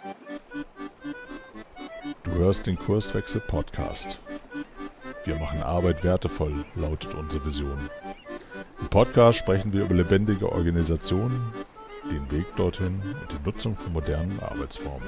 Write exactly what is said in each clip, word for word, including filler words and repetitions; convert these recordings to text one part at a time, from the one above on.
Du hörst den Kurswechsel-Podcast. Wir machen Arbeit wertevoll, lautet unsere Vision. Im Podcast sprechen wir über lebendige Organisationen, den Weg dorthin und die Nutzung von modernen Arbeitsformen.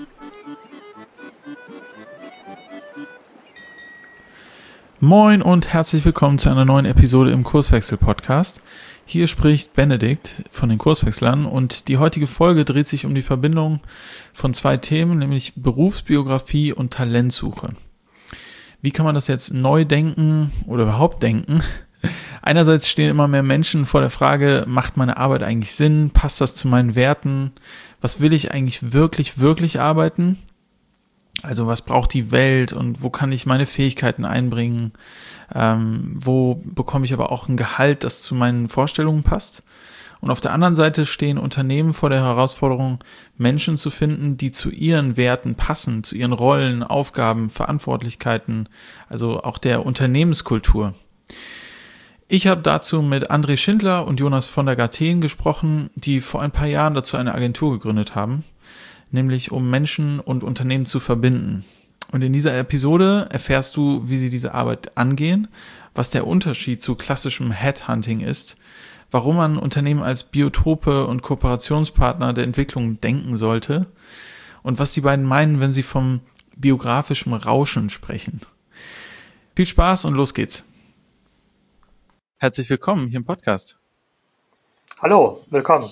Moin und herzlich willkommen zu einer neuen Episode im Kurswechsel-Podcast. Hier spricht Benedikt von den Kurswechslern und die heutige Folge dreht sich um die Verbindung von zwei Themen, nämlich Berufsbiografie und Talentsuche. Wie kann man das jetzt neu denken oder überhaupt denken? Einerseits stehen immer mehr Menschen vor der Frage, macht meine Arbeit eigentlich Sinn? Passt das zu meinen Werten? Was will ich eigentlich wirklich, wirklich arbeiten? Also was braucht die Welt und wo kann ich meine Fähigkeiten einbringen? Ähm, wo bekomme ich aber auch ein Gehalt, das zu meinen Vorstellungen passt? Und auf der anderen Seite stehen Unternehmen vor der Herausforderung, Menschen zu finden, die zu ihren Werten passen, zu ihren Rollen, Aufgaben, Verantwortlichkeiten, also auch der Unternehmenskultur. Ich habe dazu mit André Schindler und Jonas von der Garten gesprochen, die vor ein paar Jahren dazu eine Agentur gegründet haben, nämlich um Menschen und Unternehmen zu verbinden. Und in dieser Episode erfährst du, wie sie diese Arbeit angehen, was der Unterschied zu klassischem Headhunting ist, warum man Unternehmen als Biotope und Kooperationspartner der Entwicklung denken sollte und was die beiden meinen, wenn sie vom biografischen Rauschen sprechen. Viel Spaß und los geht's. Herzlich willkommen hier im Podcast. Hallo, willkommen.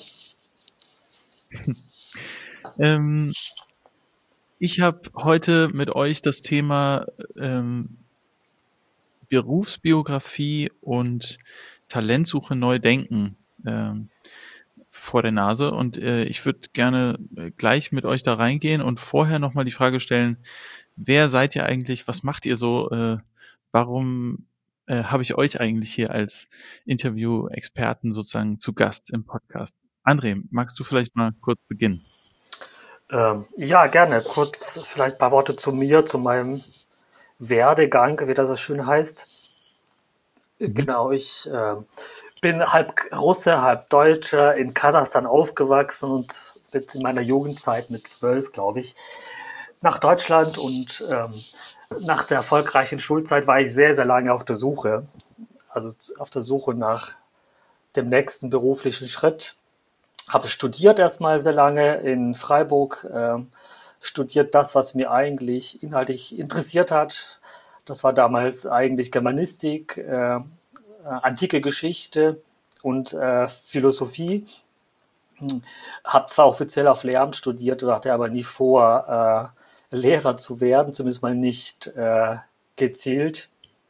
Ähm, ich habe heute mit euch das Thema ähm, Berufsbiografie und Talentsuche neu denken ähm, vor der Nase und äh, ich würde gerne äh, gleich mit euch da reingehen und vorher nochmal die Frage stellen, wer seid ihr eigentlich, was macht ihr so, äh, warum äh, habe ich euch eigentlich hier als Interview-Experten sozusagen zu Gast im Podcast? André, magst du vielleicht mal kurz beginnen? Ähm, ja, gerne. Kurz vielleicht ein paar Worte zu mir, zu meinem Werdegang, wie das so schön heißt. Mhm. Genau, ich äh, bin halb Russe, halb Deutscher, in Kasachstan aufgewachsen und mit in meiner Jugendzeit mit zwölf, glaube ich, nach Deutschland und ähm, nach der erfolgreichen Schulzeit war ich sehr, sehr lange auf der Suche, also auf der Suche nach dem nächsten beruflichen Schritt. Habe studiert erstmal sehr lange in Freiburg, äh, studiert das, was mir eigentlich inhaltlich interessiert hat. Das war damals eigentlich Germanistik, äh, antike Geschichte und äh, Philosophie. Habe zwar offiziell auf Lehramt studiert, hatte aber nie vor, äh, Lehrer zu werden, zumindest mal nicht äh, gezielt.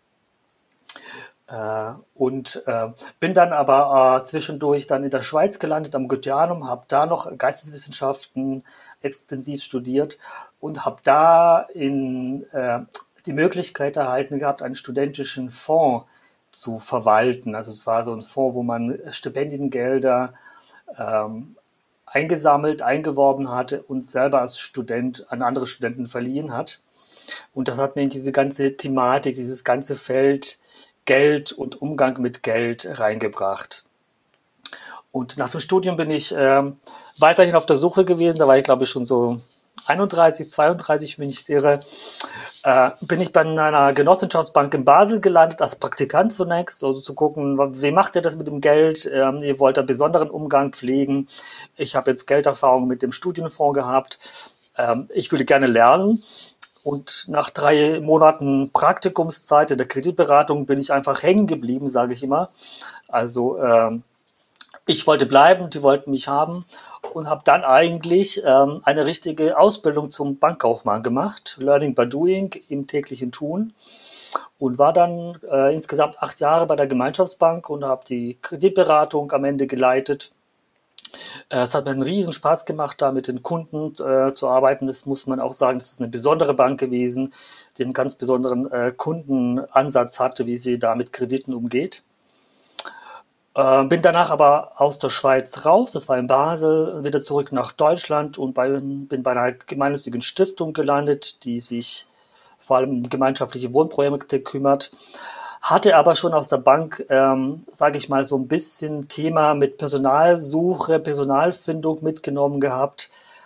Äh, und äh, bin dann aber äh, zwischendurch dann in der Schweiz gelandet, am Goetheanum, habe da noch Geisteswissenschaften extensiv studiert und habe da in, äh, die Möglichkeit erhalten gehabt, einen studentischen Fonds zu verwalten. Also es war so ein Fonds, wo man Stipendiengelder ähm, eingesammelt, eingeworben hatte und selber als Student an andere Studenten verliehen hat. Und das hat mir in diese ganze Thematik, dieses ganze Feld Geld und Umgang mit Geld reingebracht. Und nach dem Studium bin ich äh, weiterhin auf der Suche gewesen, da war ich glaube ich schon so einunddreißig, zweiunddreißig, wenn ich nicht irre, äh, bin ich bei einer Genossenschaftsbank in Basel gelandet, als Praktikant zunächst, also zu gucken, wie macht ihr das mit dem Geld, ähm, ihr wollt einen besonderen Umgang pflegen, ich habe jetzt Gelderfahrung mit dem Studienfonds gehabt, ähm, ich würde gerne lernen. Und nach drei Monaten Praktikumszeit in der Kreditberatung bin ich einfach hängen geblieben, sage ich immer. Also ähm, ich wollte bleiben, die wollten mich haben und habe dann eigentlich ähm, eine richtige Ausbildung zum Bankkaufmann gemacht, Learning by Doing im täglichen Tun. Und war dann äh, insgesamt acht Jahre bei der Gemeinschaftsbank und habe die Kreditberatung am Ende geleitet. Es hat mir einen riesen Spaß gemacht, da mit den Kunden äh, zu arbeiten. Das muss man auch sagen, das ist eine besondere Bank gewesen, die einen ganz besonderen äh, Kundenansatz hatte, wie sie da mit Krediten umgeht. Äh, bin danach aber aus der Schweiz raus, das war in Basel, wieder zurück nach Deutschland und bei, bin bei einer gemeinnützigen Stiftung gelandet, die sich vor allem um gemeinschaftliche Wohnprojekte kümmert. Hatte aber schon aus der Bank, ähm, sage ich mal, so ein bisschen Thema mit Personalsuche, Personalfindung mitgenommen gehabt.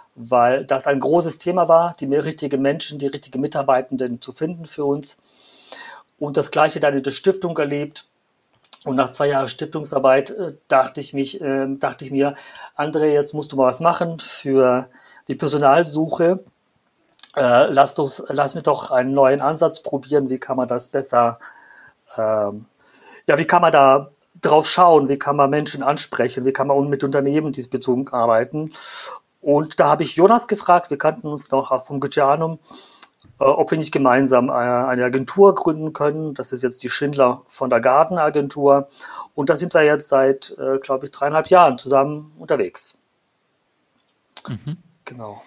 weil das ein großes Thema war, die richtigen Menschen, die richtigen Mitarbeitenden zu finden für uns. Und das Gleiche dann in der Stiftung erlebt. Und nach zwei Jahren Stiftungsarbeit äh, dachte ich mich, äh, dachte ich mir, André, jetzt musst du mal was machen für die Personalsuche. Äh, lass, uns, lass mich doch einen neuen Ansatz probieren. Wie kann man das besser, ähm, ja, wie kann man da drauf schauen? Wie kann man Menschen ansprechen? Wie kann man mit Unternehmen diesbezüglich arbeiten? Und da habe ich Jonas gefragt, wir kannten uns noch vom Goetheanum, äh, ob wir nicht gemeinsam äh, eine Agentur gründen können. Das ist jetzt die Schindler von der Garten Agentur. Und da sind wir jetzt seit, äh, glaube ich, dreieinhalb Jahren zusammen unterwegs. Mhm. Genau.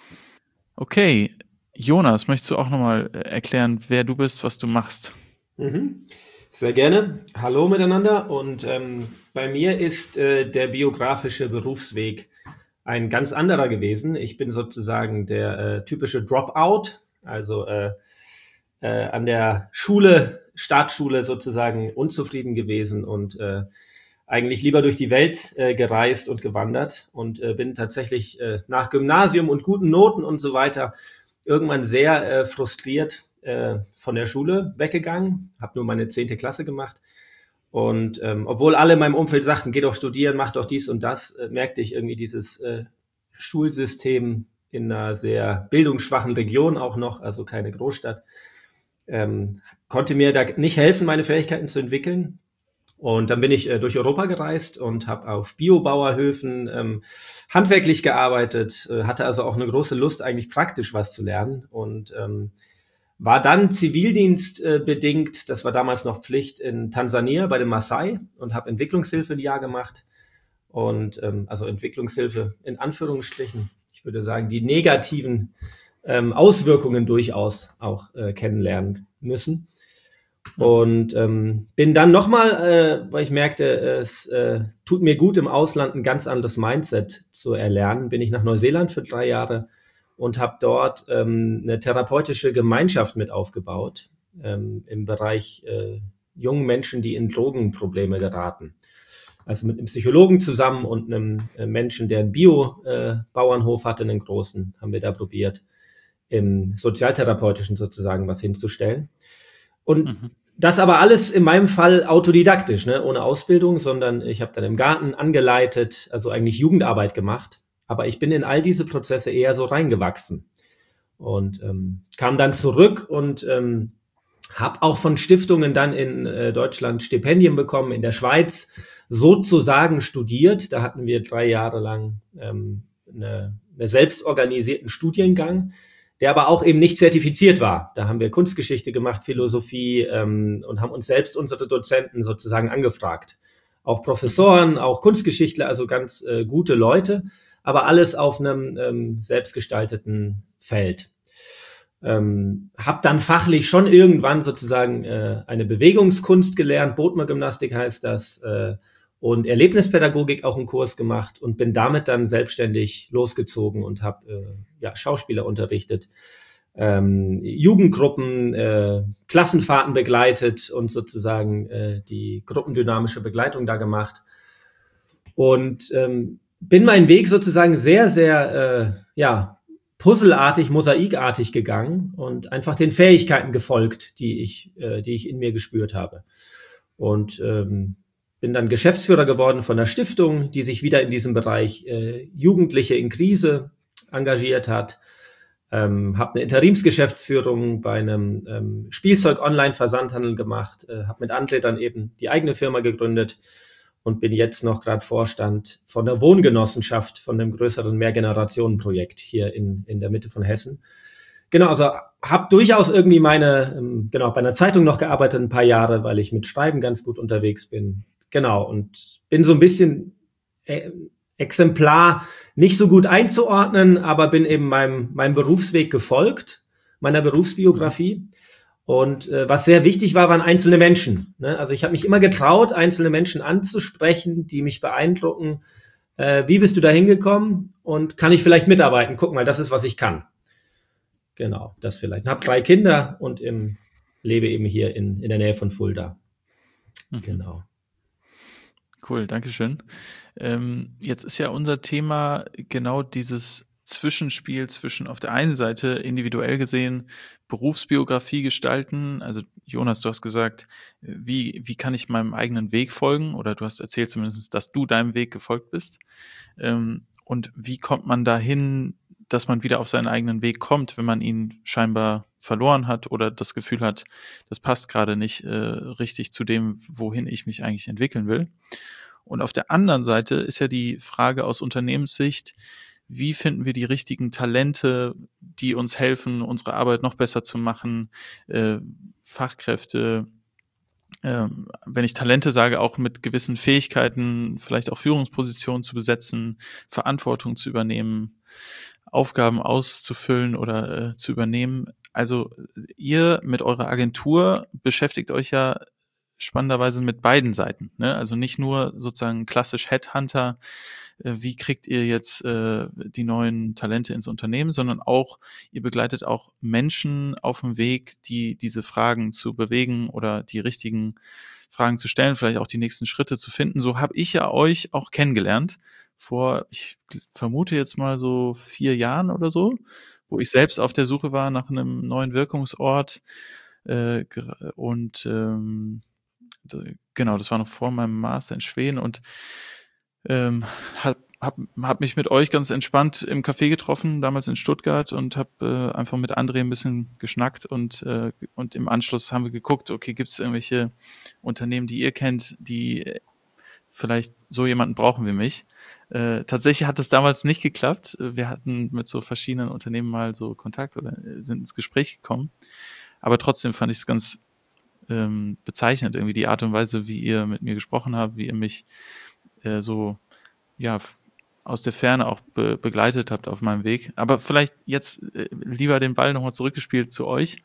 Okay, Jonas, möchtest du auch nochmal erklären, wer du bist, was du machst? Mhm. Sehr gerne. Hallo miteinander. Und ähm, bei mir ist äh, der biografische Berufsweg ein ganz anderer gewesen. Ich bin sozusagen der äh, typische Dropout, also äh, äh, an der Schule, Startschule sozusagen unzufrieden gewesen und äh, eigentlich lieber durch die Welt äh, gereist und gewandert und äh, bin tatsächlich äh, nach Gymnasium und guten Noten und so weiter irgendwann sehr äh, frustriert äh, von der Schule weggegangen, habe nur meine zehnte Klasse gemacht. Und ähm, obwohl alle in meinem Umfeld sagten, geh doch studieren, mach doch dies und das, äh, merkte ich irgendwie dieses äh, Schulsystem in einer sehr bildungsschwachen Region auch noch, also keine Großstadt, ähm, konnte mir da nicht helfen, meine Fähigkeiten zu entwickeln. Und dann bin ich äh, durch Europa gereist und habe auf Biobauerhöfen ähm, handwerklich gearbeitet, äh, hatte also auch eine große Lust, eigentlich praktisch was zu lernen und ähm, war dann zivildienstbedingt, äh, das war damals noch Pflicht, in Tansania bei den Maasai und habe Entwicklungshilfe ein Jahr gemacht. Und ähm, also Entwicklungshilfe in Anführungsstrichen. Ich würde sagen, die negativen ähm, Auswirkungen durchaus auch äh, kennenlernen müssen. Und ähm, bin dann nochmal, äh, weil ich merkte, es äh, tut mir gut, im Ausland ein ganz anderes Mindset zu erlernen, bin ich nach Neuseeland für drei Jahre und habe dort ähm, eine therapeutische Gemeinschaft mit aufgebaut ähm, im Bereich äh, jungen Menschen, die in Drogenprobleme geraten. Also mit einem Psychologen zusammen und einem äh, Menschen, der einen Bio-Bauernhof äh, hatte, einen großen, haben wir da probiert, im Sozialtherapeutischen sozusagen was hinzustellen. Und mhm. das aber alles in meinem Fall autodidaktisch, ne? Ohne Ausbildung, sondern ich habe dann im Garten angeleitet, also eigentlich Jugendarbeit gemacht. Aber ich bin in all diese Prozesse eher so reingewachsen und ähm, kam dann zurück und ähm, habe auch von Stiftungen dann in äh, Deutschland Stipendien bekommen, in der Schweiz sozusagen studiert. Da hatten wir drei Jahre lang ähm, eine, eine selbstorganisierten Studiengang, der aber auch eben nicht zertifiziert war. Da haben wir Kunstgeschichte gemacht, Philosophie ähm, und haben uns selbst unsere Dozenten sozusagen angefragt. Auch Professoren, auch Kunstgeschichtler, also ganz äh, gute Leute, aber alles auf einem ähm, selbstgestalteten Feld. Ähm, habe dann fachlich schon irgendwann sozusagen äh, eine Bewegungskunst gelernt, Bodmer-Gymnastik heißt das, äh, und Erlebnispädagogik auch einen Kurs gemacht und bin damit dann selbstständig losgezogen und habe äh, ja, Schauspieler unterrichtet, ähm, Jugendgruppen, äh, Klassenfahrten begleitet und sozusagen äh, die gruppendynamische Begleitung da gemacht und ähm, bin meinen Weg sozusagen sehr, sehr, äh, ja, puzzelartig, mosaikartig gegangen und einfach den Fähigkeiten gefolgt, die ich, äh, die ich in mir gespürt habe. Und ähm, bin dann Geschäftsführer geworden von einer Stiftung, die sich wieder in diesem Bereich äh, Jugendliche in Krise engagiert hat. Ähm, habe eine Interimsgeschäftsführung bei einem ähm, Spielzeug-Online-Versandhandel gemacht, äh, habe mit André dann eben die eigene Firma gegründet und bin jetzt noch gerade Vorstand von der Wohngenossenschaft von einem größeren Mehrgenerationenprojekt hier in, in der Mitte von Hessen. Genau, also habe durchaus irgendwie meine, ähm, genau, bei einer Zeitung noch gearbeitet ein paar Jahre, weil ich mit Schreiben ganz gut unterwegs bin. Genau, und bin so ein bisschen äh, Exemplar nicht so gut einzuordnen, aber bin eben meinem, meinem Berufsweg gefolgt, meiner Berufsbiografie. Und äh, was sehr wichtig war, waren einzelne Menschen. Ne? Also ich habe mich immer getraut, einzelne Menschen anzusprechen, die mich beeindrucken. Äh, wie bist du da hingekommen? Und kann ich vielleicht mitarbeiten? Guck mal, das ist, was ich kann. Genau, das vielleicht. Ich habe drei Kinder und im, lebe eben hier in, in der Nähe von Fulda. Mhm. Genau. Cool, danke schön. Ähm, jetzt ist ja unser Thema genau dieses Zwischenspiel zwischen auf der einen Seite individuell gesehen Berufsbiografie gestalten. Also Jonas, du hast gesagt, wie, wie kann ich meinem eigenen Weg folgen? Oder du hast erzählt zumindest, dass du deinem Weg gefolgt bist. Ähm, und wie kommt man dahin, dass man wieder auf seinen eigenen Weg kommt, wenn man ihn scheinbar verloren hat oder das Gefühl hat, das passt gerade nicht äh, richtig zu dem, wohin ich mich eigentlich entwickeln will. Und auf der anderen Seite ist ja die Frage aus Unternehmenssicht, wie finden wir die richtigen Talente, die uns helfen, unsere Arbeit noch besser zu machen, äh, Fachkräfte, äh, wenn ich Talente sage, auch mit gewissen Fähigkeiten, vielleicht auch Führungspositionen zu besetzen, Verantwortung zu übernehmen, Aufgaben auszufüllen oder äh, zu übernehmen. Also ihr mit eurer Agentur beschäftigt euch ja spannenderweise mit beiden Seiten, ne? Also nicht nur sozusagen klassisch Headhunter, äh, wie kriegt ihr jetzt äh, die neuen Talente ins Unternehmen, sondern auch, ihr begleitet auch Menschen auf dem Weg, die diese Fragen zu bewegen oder die richtigen Fragen zu stellen, vielleicht auch die nächsten Schritte zu finden. So habe ich ja euch auch kennengelernt vor, ich vermute jetzt mal so vier Jahren oder so, wo ich selbst auf der Suche war nach einem neuen Wirkungsort äh, und ähm, genau, das war noch vor meinem Master in Schweden und ähm, hab, hab, hab mich mit euch ganz entspannt im Café getroffen, damals in Stuttgart und hab äh, einfach mit André ein bisschen geschnackt und, äh, und im Anschluss haben wir geguckt, okay, gibt es irgendwelche Unternehmen, die ihr kennt, die vielleicht so jemanden brauchen wie mich. Äh, tatsächlich hat es damals nicht geklappt. Wir hatten mit so verschiedenen Unternehmen mal so Kontakt oder sind ins Gespräch gekommen. Aber trotzdem fand ich es ganz ähm, bezeichnend, irgendwie die Art und Weise, wie ihr mit mir gesprochen habt, wie ihr mich äh, so ja f- aus der Ferne auch be- begleitet habt auf meinem Weg. Aber vielleicht jetzt äh, lieber den Ball nochmal zurückgespielt zu euch.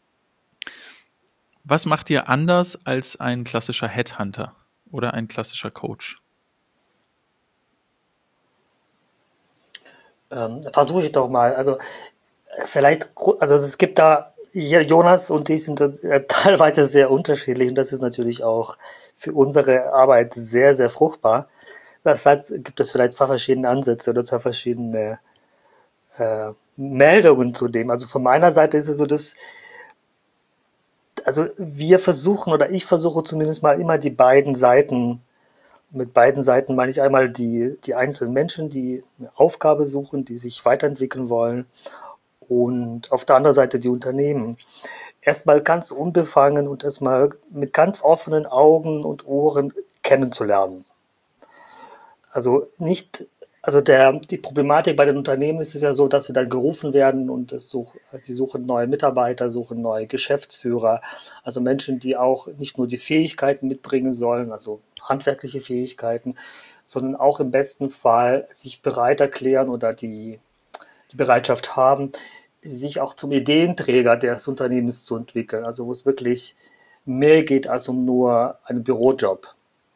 Was macht ihr anders als ein klassischer Headhunter oder ein klassischer Coach? Ähm, versuche ich doch mal. Also äh, vielleicht, gru- also es gibt da, hier Jonas und die sind äh, teilweise sehr unterschiedlich und das ist natürlich auch für unsere Arbeit sehr, sehr fruchtbar. Deshalb gibt es vielleicht zwei verschiedene Ansätze oder zwei verschiedene äh, Meldungen zu dem. Also von meiner Seite ist es so, dass also wir versuchen oder ich versuche zumindest mal immer die beiden Seiten, mit beiden Seiten meine ich einmal die, die einzelnen Menschen, die eine Aufgabe suchen, die sich weiterentwickeln wollen und auf der anderen Seite die Unternehmen. Erstmal ganz unbefangen und erstmal mit ganz offenen Augen und Ohren kennenzulernen. Also nicht, also der, die Problematik bei den Unternehmen ist es ja so, dass wir dann gerufen werden und es such, sie suchen neue Mitarbeiter, suchen neue Geschäftsführer, also Menschen, die auch nicht nur die Fähigkeiten mitbringen sollen, also handwerkliche Fähigkeiten, sondern auch im besten Fall sich bereit erklären oder die, die Bereitschaft haben, sich auch zum Ideenträger des Unternehmens zu entwickeln, also wo es wirklich mehr geht als um nur einen Bürojob.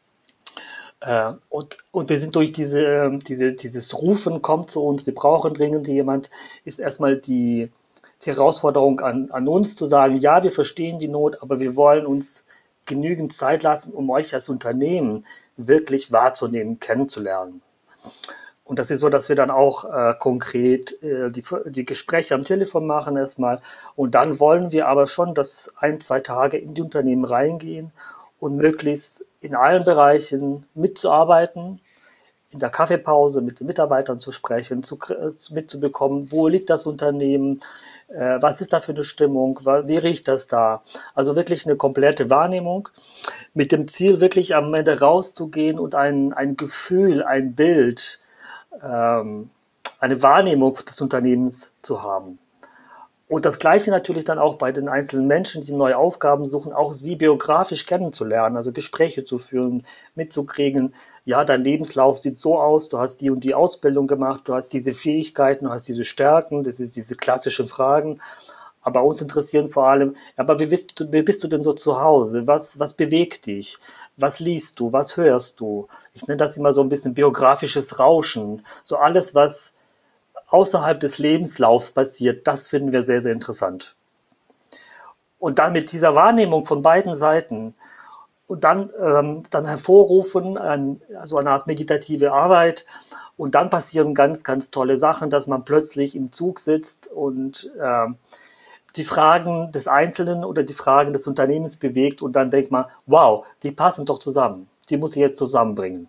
Äh, und, und wir sind durch diese, ähm, diese, dieses Rufen kommt zu uns, wir brauchen dringend jemand, ist erstmal die, die Herausforderung an, an uns zu sagen, ja, wir verstehen die Not, aber wir wollen uns genügend Zeit lassen, um euch als Unternehmen wirklich wahrzunehmen, kennenzulernen. Und das ist so, dass wir dann auch äh, konkret äh, die, die Gespräche am Telefon machen erstmal. Und dann wollen wir aber schon, dass ein, zwei Tage in die Unternehmen reingehen und möglichst in allen Bereichen mitzuarbeiten, in der Kaffeepause mit den Mitarbeitern zu sprechen, zu, mitzubekommen, wo liegt das Unternehmen, äh, was ist da für eine Stimmung, wie riecht das da? Also wirklich eine komplette Wahrnehmung mit dem Ziel, wirklich am Ende rauszugehen und ein, ein Gefühl, ein Bild, ähm, eine Wahrnehmung des Unternehmens zu haben. Und das Gleiche natürlich dann auch bei den einzelnen Menschen, die neue Aufgaben suchen, auch sie biografisch kennenzulernen, also Gespräche zu führen, mitzukriegen, ja, dein Lebenslauf sieht so aus, du hast die und die Ausbildung gemacht, du hast diese Fähigkeiten, du hast diese Stärken, das sind diese klassischen Fragen. Aber uns interessieren vor allem, aber wie bist du, wie bist du denn so zu Hause? Was, was bewegt dich? Was liest du? Was hörst du? Ich nenne das immer so ein bisschen biografisches Rauschen. So alles, was außerhalb des Lebenslaufs passiert, das finden wir sehr, sehr interessant. Und dann mit dieser Wahrnehmung von beiden Seiten und dann, ähm, dann hervorrufen, ein, also eine Art meditative Arbeit. Und dann passieren ganz, ganz tolle Sachen, dass man plötzlich im Zug sitzt und ähm, die Fragen des Einzelnen oder die Fragen des Unternehmens bewegt und dann denkt man, wow, die passen doch zusammen. Die muss ich jetzt zusammenbringen.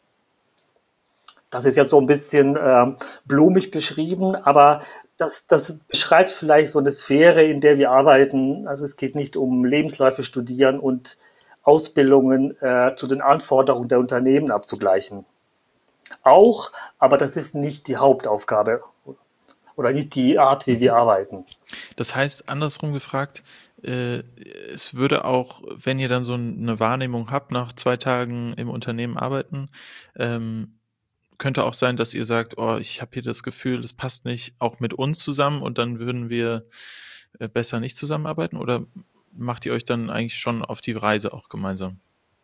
Das ist jetzt so ein bisschen ähm, blumig beschrieben, aber das, das beschreibt vielleicht so eine Sphäre, in der wir arbeiten. Also es geht nicht um Lebensläufe studieren und Ausbildungen äh, zu den Anforderungen der Unternehmen abzugleichen. Auch, aber das ist nicht die Hauptaufgabe oder nicht die Art, wie wir arbeiten. Das heißt, andersrum gefragt, äh, es würde auch, wenn ihr dann so eine Wahrnehmung habt, nach zwei Tagen im Unternehmen arbeiten, ähm, könnte auch sein, dass ihr sagt, oh, ich habe hier das Gefühl, das passt nicht auch mit uns zusammen und dann würden wir äh, besser nicht zusammenarbeiten? Oder macht ihr euch dann eigentlich schon auf die Reise auch gemeinsam?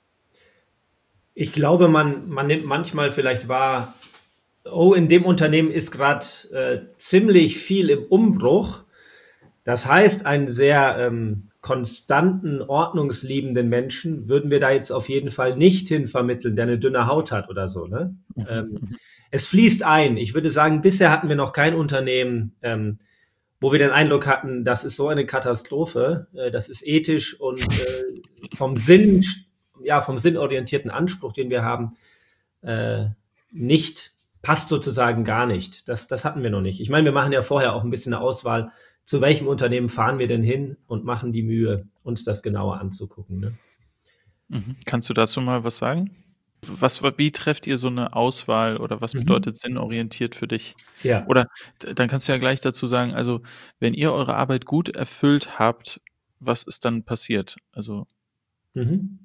Ich glaube, man, man nimmt manchmal vielleicht wahr, oh, in dem Unternehmen ist gerade äh, ziemlich viel im Umbruch. Das heißt, einen sehr ähm, konstanten, ordnungsliebenden Menschen würden wir da jetzt auf jeden Fall nicht hin vermitteln, der eine dünne Haut hat oder so. Ne? Mhm. Ähm, es fließt ein. Ich würde sagen, bisher hatten wir noch kein Unternehmen, ähm, wo wir den Eindruck hatten, das ist so eine Katastrophe, äh, das ist ethisch und äh, vom Sinn, ja, vom sinnorientierten Anspruch, den wir haben, äh, nicht, passt sozusagen gar nicht. Das, das hatten wir noch nicht. Ich meine, wir machen ja vorher auch ein bisschen eine Auswahl, zu welchem Unternehmen fahren wir denn hin und machen die Mühe, uns das genauer anzugucken. Ne? Mhm. Kannst du dazu mal was sagen? Was, wie trefft ihr so eine Auswahl oder was bedeutet mhm. sinnorientiert für dich? Ja. Oder dann kannst du ja gleich dazu sagen, also wenn ihr eure Arbeit gut erfüllt habt, was ist dann passiert? Also mhm.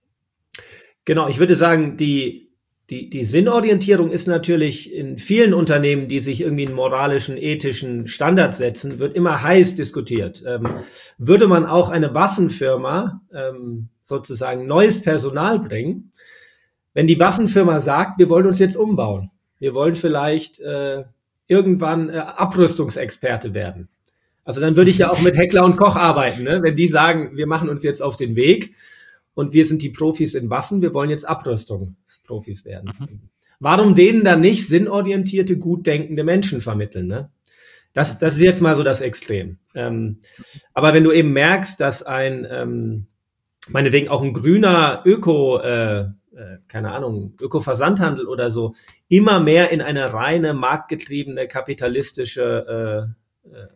Genau, ich würde sagen, die, die, die Sinnorientierung ist natürlich in vielen Unternehmen, die sich irgendwie einen moralischen, ethischen Standard setzen, wird immer heiß diskutiert. Ähm, würde man auch eine Waffenfirma ähm, sozusagen neues Personal bringen, wenn die Waffenfirma sagt, wir wollen uns jetzt umbauen, wir wollen vielleicht äh, irgendwann äh, Abrüstungsexperte werden. Also dann würde ich ja auch mit Heckler und Koch arbeiten, ne? Wenn die sagen, wir machen uns jetzt auf den Weg und wir sind die Profis in Waffen, wir wollen jetzt Abrüstungsprofis werden. Mhm. Warum denen dann nicht sinnorientierte, gut denkende Menschen vermitteln? Ne? Das, das ist jetzt mal so das Extrem. Ähm, aber wenn du eben merkst, dass ein, ähm, meinetwegen auch ein grüner Öko, äh, äh, keine Ahnung, Öko-Versandhandel oder so, immer mehr in eine reine marktgetriebene, kapitalistische äh, äh,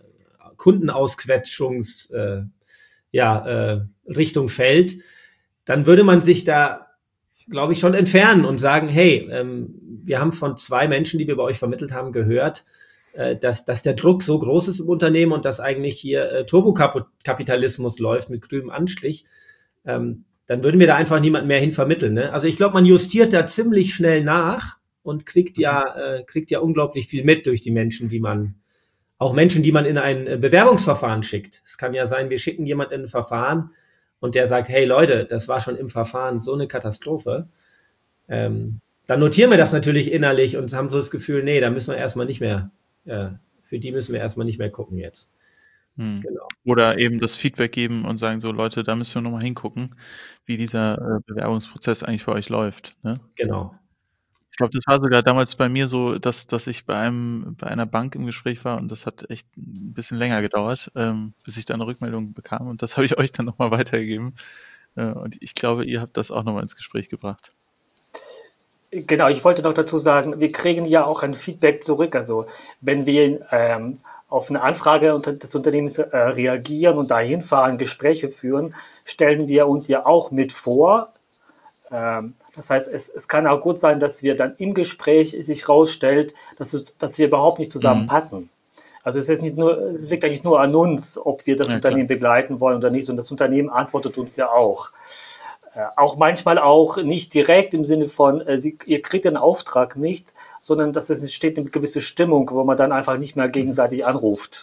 Kundenausquetschungs äh, ja, äh, Richtung fällt, dann würde man sich da, glaube ich, schon entfernen und sagen, hey, ähm, wir haben von zwei Menschen, die wir bei euch vermittelt haben, gehört, äh, dass, dass der Druck so groß ist im Unternehmen und dass eigentlich hier äh, Turbokapitalismus läuft mit grünem Anstrich. Ähm, dann würden wir da einfach niemanden mehr hin vermitteln. Ne? Also ich glaube, man justiert da ziemlich schnell nach und kriegt ja, äh, kriegt ja unglaublich viel mit durch die Menschen, die man, auch Menschen, die man in ein Bewerbungsverfahren schickt. Es kann ja sein, wir schicken jemanden in ein Verfahren und der sagt, hey Leute, das war schon im Verfahren so eine Katastrophe. Ähm, dann notieren wir das natürlich innerlich und haben so das Gefühl, nee, da müssen wir erstmal nicht mehr, äh, für die müssen wir erstmal nicht mehr gucken jetzt. Hm. Genau. Oder eben das Feedback geben und sagen so, Leute, da müssen wir nochmal hingucken, wie dieser äh, Bewerbungsprozess eigentlich bei euch läuft. Ne? Genau. Ich glaube, das war sogar damals bei mir so, dass, dass ich bei einem, bei einer Bank im Gespräch war und das hat echt ein bisschen länger gedauert, ähm, bis ich da eine Rückmeldung bekam und das habe ich euch dann nochmal weitergegeben. Äh, und ich glaube, ihr habt das auch nochmal ins Gespräch gebracht. Genau, ich wollte noch dazu sagen, wir kriegen ja auch ein Feedback zurück. Also wenn wir ähm, auf eine Anfrage des Unternehmens äh, reagieren und dahin fahren, Gespräche führen, stellen wir uns ja auch mit vor. Ähm, das heißt, es, es kann auch gut sein, dass wir dann im Gespräch sich rausstellt, dass, es, dass wir überhaupt nicht zusammenpassen. Mhm. Also es ist nicht nur, es liegt eigentlich nur an uns, ob wir das ja, Unternehmen klar. begleiten wollen oder nicht. Und das Unternehmen antwortet uns ja auch. Äh, auch manchmal auch nicht direkt im Sinne von, äh, sie, ihr kriegt den Auftrag nicht, sondern dass es entsteht eine gewisse Stimmung, wo man dann einfach nicht mehr gegenseitig anruft.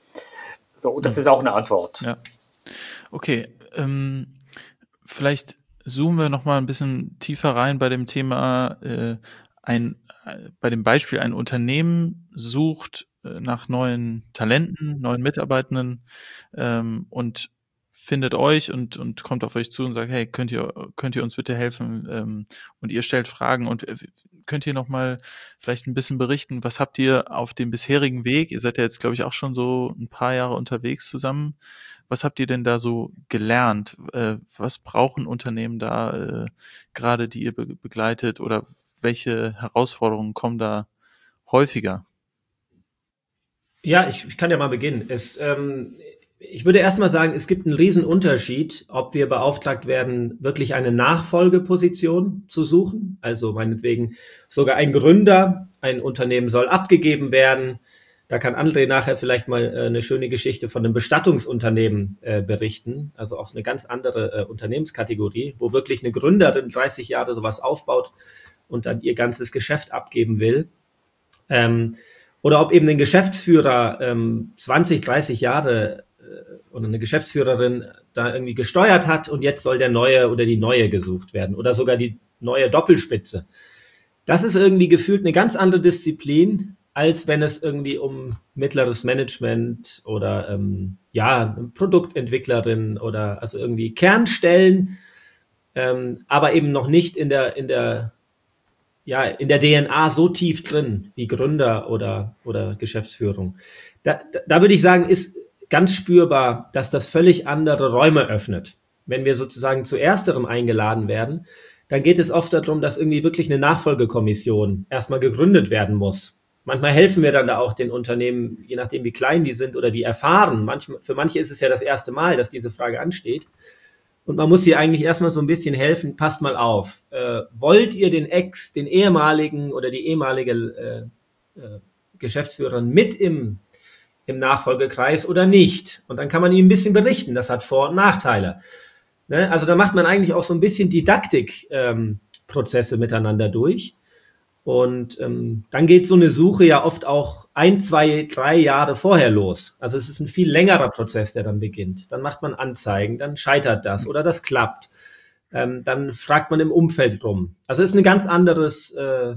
So, und das mhm. ist auch eine Antwort. Ja. Okay, ähm, vielleicht zoomen wir noch mal ein bisschen tiefer rein bei dem Thema, äh, ein, äh, bei dem Beispiel, ein Unternehmen sucht äh, nach neuen Talenten, neuen Mitarbeitenden ähm, und findet euch und, und kommt auf euch zu und sagt, hey, könnt ihr, könnt ihr uns bitte helfen? Ähm, und ihr stellt Fragen und äh, könnt ihr noch mal vielleicht ein bisschen berichten, was habt ihr auf dem bisherigen Weg? Ihr seid ja jetzt, glaube ich, auch schon so ein paar Jahre unterwegs zusammen. Was habt ihr denn da so gelernt? Äh, was brauchen Unternehmen da äh, gerade, die ihr be- begleitet, oder welche Herausforderungen kommen da häufiger? Ja, ich, ich kann ja mal beginnen. Es, ähm, ich würde erstmal sagen, es gibt einen riesen Unterschied, ob wir beauftragt werden, wirklich eine Nachfolgeposition zu suchen. Also meinetwegen sogar ein Gründer, ein Unternehmen soll abgegeben werden. Da kann André nachher vielleicht mal äh, eine schöne Geschichte von einem Bestattungsunternehmen äh, berichten. Also auch eine ganz andere äh, Unternehmenskategorie, wo wirklich eine Gründerin dreißig Jahre sowas aufbaut und dann ihr ganzes Geschäft abgeben will. Ähm, Oder ob eben ein Geschäftsführer ähm, zwanzig, dreißig Jahre äh, oder eine Geschäftsführerin da irgendwie gesteuert hat und jetzt soll der Neue oder die Neue gesucht werden oder sogar die neue Doppelspitze. Das ist irgendwie gefühlt eine ganz andere Disziplin, als wenn es irgendwie um mittleres Management oder ähm, ja, eine Produktentwicklerin oder also irgendwie Kernstellen, ähm, aber eben noch nicht in der, in der ja, in der D N A so tief drin wie Gründer oder, oder Geschäftsführung. Da, da, da würde ich sagen, ist ganz spürbar, dass das völlig andere Räume öffnet. Wenn wir sozusagen zu ersterem eingeladen werden, dann geht es oft darum, dass irgendwie wirklich eine Nachfolgekommission erstmal gegründet werden muss. Manchmal helfen wir dann da auch den Unternehmen, je nachdem wie klein die sind oder wie erfahren. Manchmal, für manche ist es ja das erste Mal, dass diese Frage ansteht. Und man muss hier eigentlich erstmal so ein bisschen helfen, passt mal auf. Äh, wollt ihr den Ex, den ehemaligen oder die ehemalige äh, äh, Geschäftsführerin mit im, im Nachfolgekreis oder nicht? Und dann kann man ihm ein bisschen berichten, das hat Vor- und Nachteile. Ne? Also da macht man eigentlich auch so ein bisschen Didaktikprozesse ähm, miteinander durch. Und ähm, dann geht so eine Suche ja oft auch ein, zwei, drei Jahre vorher los. Also es ist ein viel längerer Prozess, der dann beginnt. Dann macht man Anzeigen, dann scheitert das oder das klappt. Ähm, dann fragt man im Umfeld rum. Also es ist ein ganz anderes, äh,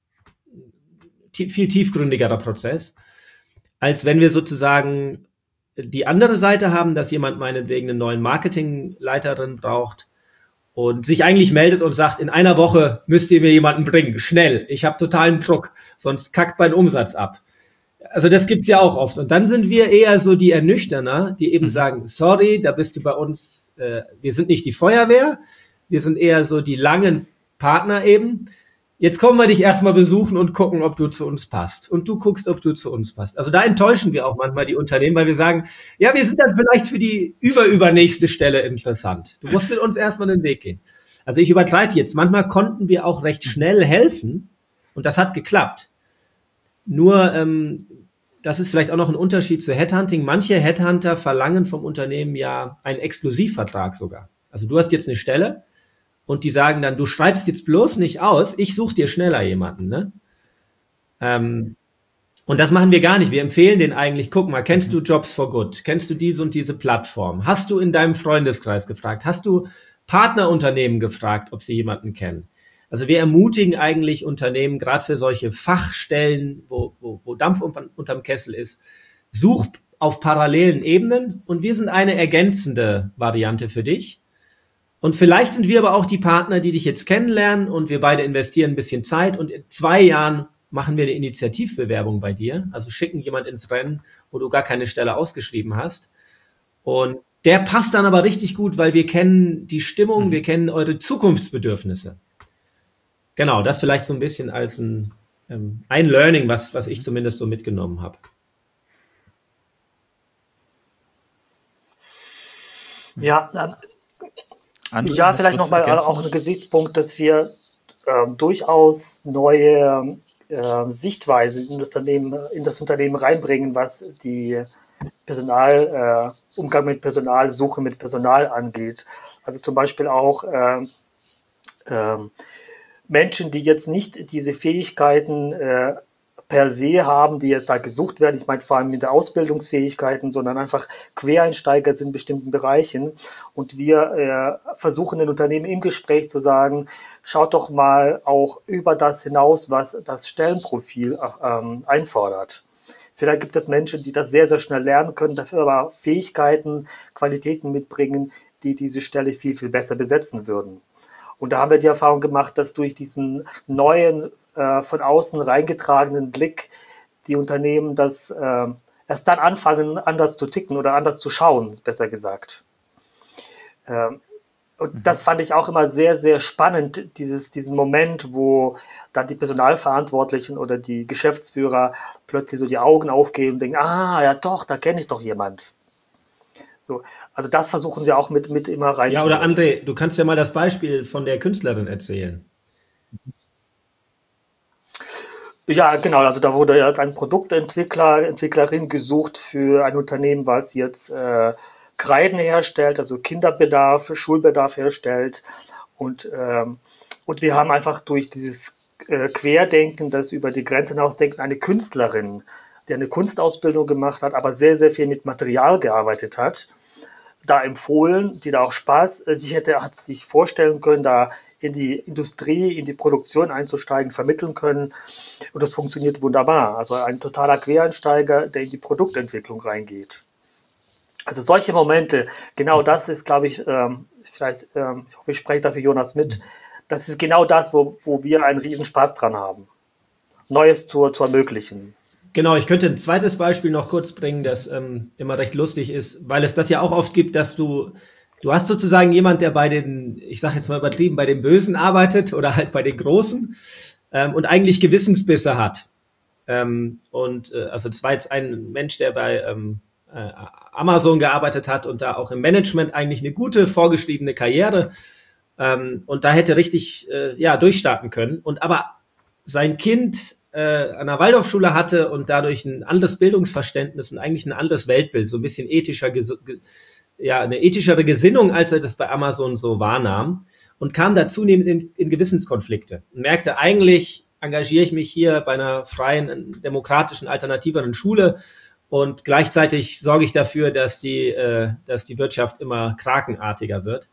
tie- viel tiefgründigerer Prozess, als wenn wir sozusagen die andere Seite haben, dass jemand meinetwegen einen neuen Marketingleiterin braucht und sich eigentlich meldet und sagt, in einer Woche müsst ihr mir jemanden bringen, schnell, ich habe totalen Druck, sonst kackt mein Umsatz ab. Also das gibt's ja auch oft. Und dann sind wir eher so die Ernüchterner, die eben sagen, sorry, da bist du bei uns, äh, wir sind nicht die Feuerwehr, wir sind eher so die langen Partner eben. Jetzt kommen wir dich erstmal besuchen und gucken, ob du zu uns passt. Und du guckst, ob du zu uns passt. Also da enttäuschen wir auch manchmal die Unternehmen, weil wir sagen, ja, wir sind dann vielleicht für die überübernächste Stelle interessant. Du musst mit uns erstmal den Weg gehen. Also ich übertreibe jetzt. Manchmal konnten wir auch recht schnell helfen und das hat geklappt. Nur, ähm, das ist vielleicht auch noch ein Unterschied zu Headhunting. Manche Headhunter verlangen vom Unternehmen ja einen Exklusivvertrag sogar. Also du hast jetzt eine Stelle, und die sagen dann, du schreibst jetzt bloß nicht aus, ich suche dir schneller jemanden. Ne? Ähm, und das machen wir gar nicht. Wir empfehlen den eigentlich, guck mal, kennst du Jobs for Good? Kennst du diese und diese Plattform? Hast du in deinem Freundeskreis gefragt? Hast du Partnerunternehmen gefragt, ob sie jemanden kennen? Also wir ermutigen eigentlich Unternehmen, gerade für solche Fachstellen, wo, wo, wo Dampf unter, unterm Kessel ist, such auf parallelen Ebenen und wir sind eine ergänzende Variante für dich. Und vielleicht sind wir aber auch die Partner, die dich jetzt kennenlernen und wir beide investieren ein bisschen Zeit und in zwei Jahren machen wir eine Initiativbewerbung bei dir, also schicken jemand ins Rennen, wo du gar keine Stelle ausgeschrieben hast. Und der passt dann aber richtig gut, weil wir kennen die Stimmung, wir kennen eure Zukunftsbedürfnisse. Genau, das vielleicht so ein bisschen als ein, ähm, ein Learning, was, was ich zumindest so mitgenommen habe. Ja, ähm, André, ja, hast du vielleicht was nochmal ergänzen? auch ein Gesichtspunkt, dass wir ähm, durchaus neue äh, Sichtweisen in das Unternehmen, in das Unternehmen reinbringen, was die Personal, äh, Umgang mit Personal, Suche mit Personal angeht. Also zum Beispiel auch äh, äh, Menschen, die jetzt nicht diese Fähigkeiten äh, per se haben, die jetzt da gesucht werden. Ich meine vor allem mit der Ausbildungsfähigkeiten, sondern einfach Quereinsteiger sind in bestimmten Bereichen. Und wir äh, versuchen den Unternehmen im Gespräch zu sagen, schaut doch mal auch über das hinaus, was das Stellenprofil ähm, einfordert. Vielleicht gibt es Menschen, die das sehr, sehr schnell lernen können, dafür aber Fähigkeiten, Qualitäten mitbringen, die diese Stelle viel, viel besser besetzen würden. Und da haben wir die Erfahrung gemacht, dass durch diesen neuen, äh, von außen reingetragenen Blick die Unternehmen das äh, erst dann anfangen, anders zu ticken oder anders zu schauen, besser gesagt. Ähm, und mhm. das fand ich auch immer sehr, sehr spannend, dieses, diesen Moment, wo dann die Personalverantwortlichen oder die Geschäftsführer plötzlich so die Augen aufgehen und denken, ah, ja doch, da kenne ich doch jemand. So, also das versuchen wir auch mit, mit immer rein. Ja, oder André, du kannst ja mal das Beispiel von der Künstlerin erzählen. Ja, genau, also da wurde jetzt ein Produktentwickler, Entwicklerin gesucht für ein Unternehmen, was jetzt äh, Kreiden herstellt, also Kinderbedarf, Schulbedarf herstellt. Und, ähm, und wir haben einfach durch dieses äh, Querdenken, das über die Grenze hinausdenken, eine Künstlerin, die eine Kunstausbildung gemacht hat, aber sehr, sehr viel mit Material gearbeitet hat, da empfohlen, die da auch Spaß äh, sich hätte, hat sich vorstellen können, da in die Industrie, in die Produktion einzusteigen, vermitteln können. Und das funktioniert wunderbar. Also ein totaler Quereinsteiger, der in die Produktentwicklung reingeht. Also solche Momente, genau das ist, glaube ich, ähm, vielleicht, ähm, ich hoffe, ich spreche dafür Jonas mit, das ist genau das, wo, wo wir einen riesen Spaß dran haben, Neues zu, zu ermöglichen. Genau, ich könnte ein zweites Beispiel noch kurz bringen, das ähm, immer recht lustig ist, weil es das ja auch oft gibt, dass du, du hast sozusagen jemand, der bei den, ich sage jetzt mal übertrieben, bei den Bösen arbeitet oder halt bei den Großen ähm, und eigentlich Gewissensbisse hat. Ähm, und äh, also das war jetzt ein Mensch, der bei ähm, äh, Amazon gearbeitet hat und da auch im Management eigentlich eine gute vorgeschriebene Karriere ähm, und da hätte richtig äh, ja durchstarten können. Und aber sein Kind äh, an der Waldorfschule hatte und dadurch ein anderes Bildungsverständnis und eigentlich ein anderes Weltbild, so ein bisschen ethischer, ja, eine ethischere Gesinnung, als er das bei Amazon so wahrnahm und kam da zunehmend in, in Gewissenskonflikte und merkte, eigentlich engagiere ich mich hier bei einer freien, demokratischen, alternativeren Schule und gleichzeitig sorge ich dafür, dass die, äh, dass die Wirtschaft immer krakenartiger wird.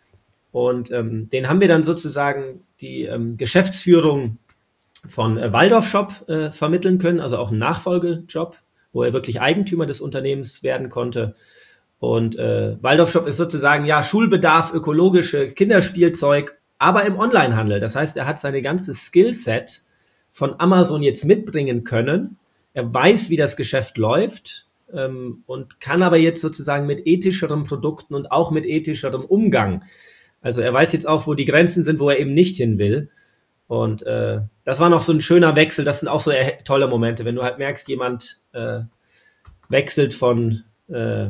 Und ähm, den haben wir dann sozusagen die ähm, Geschäftsführung von äh, Waldorf Shop äh, vermitteln können, also auch einen Nachfolgejob, wo er wirklich Eigentümer des Unternehmens werden konnte. Und äh, Waldorf Shop ist sozusagen ja Schulbedarf, ökologische Kinderspielzeug, aber im Onlinehandel. Das heißt, er hat seine ganze Skillset von Amazon jetzt mitbringen können. Er weiß, wie das Geschäft läuft ähm, und kann aber jetzt sozusagen mit ethischeren Produkten und auch mit ethischerem Umgang. Also er weiß jetzt auch, wo die Grenzen sind, wo er eben nicht hin will. Und äh, das war noch so ein schöner Wechsel. Das sind auch so äh, tolle Momente, wenn du halt merkst, jemand äh, wechselt von, äh,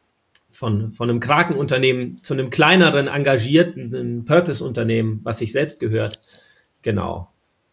von, von einem Krakenunternehmen zu einem kleineren, engagierten Purpose-Unternehmen, was sich selbst gehört. Genau.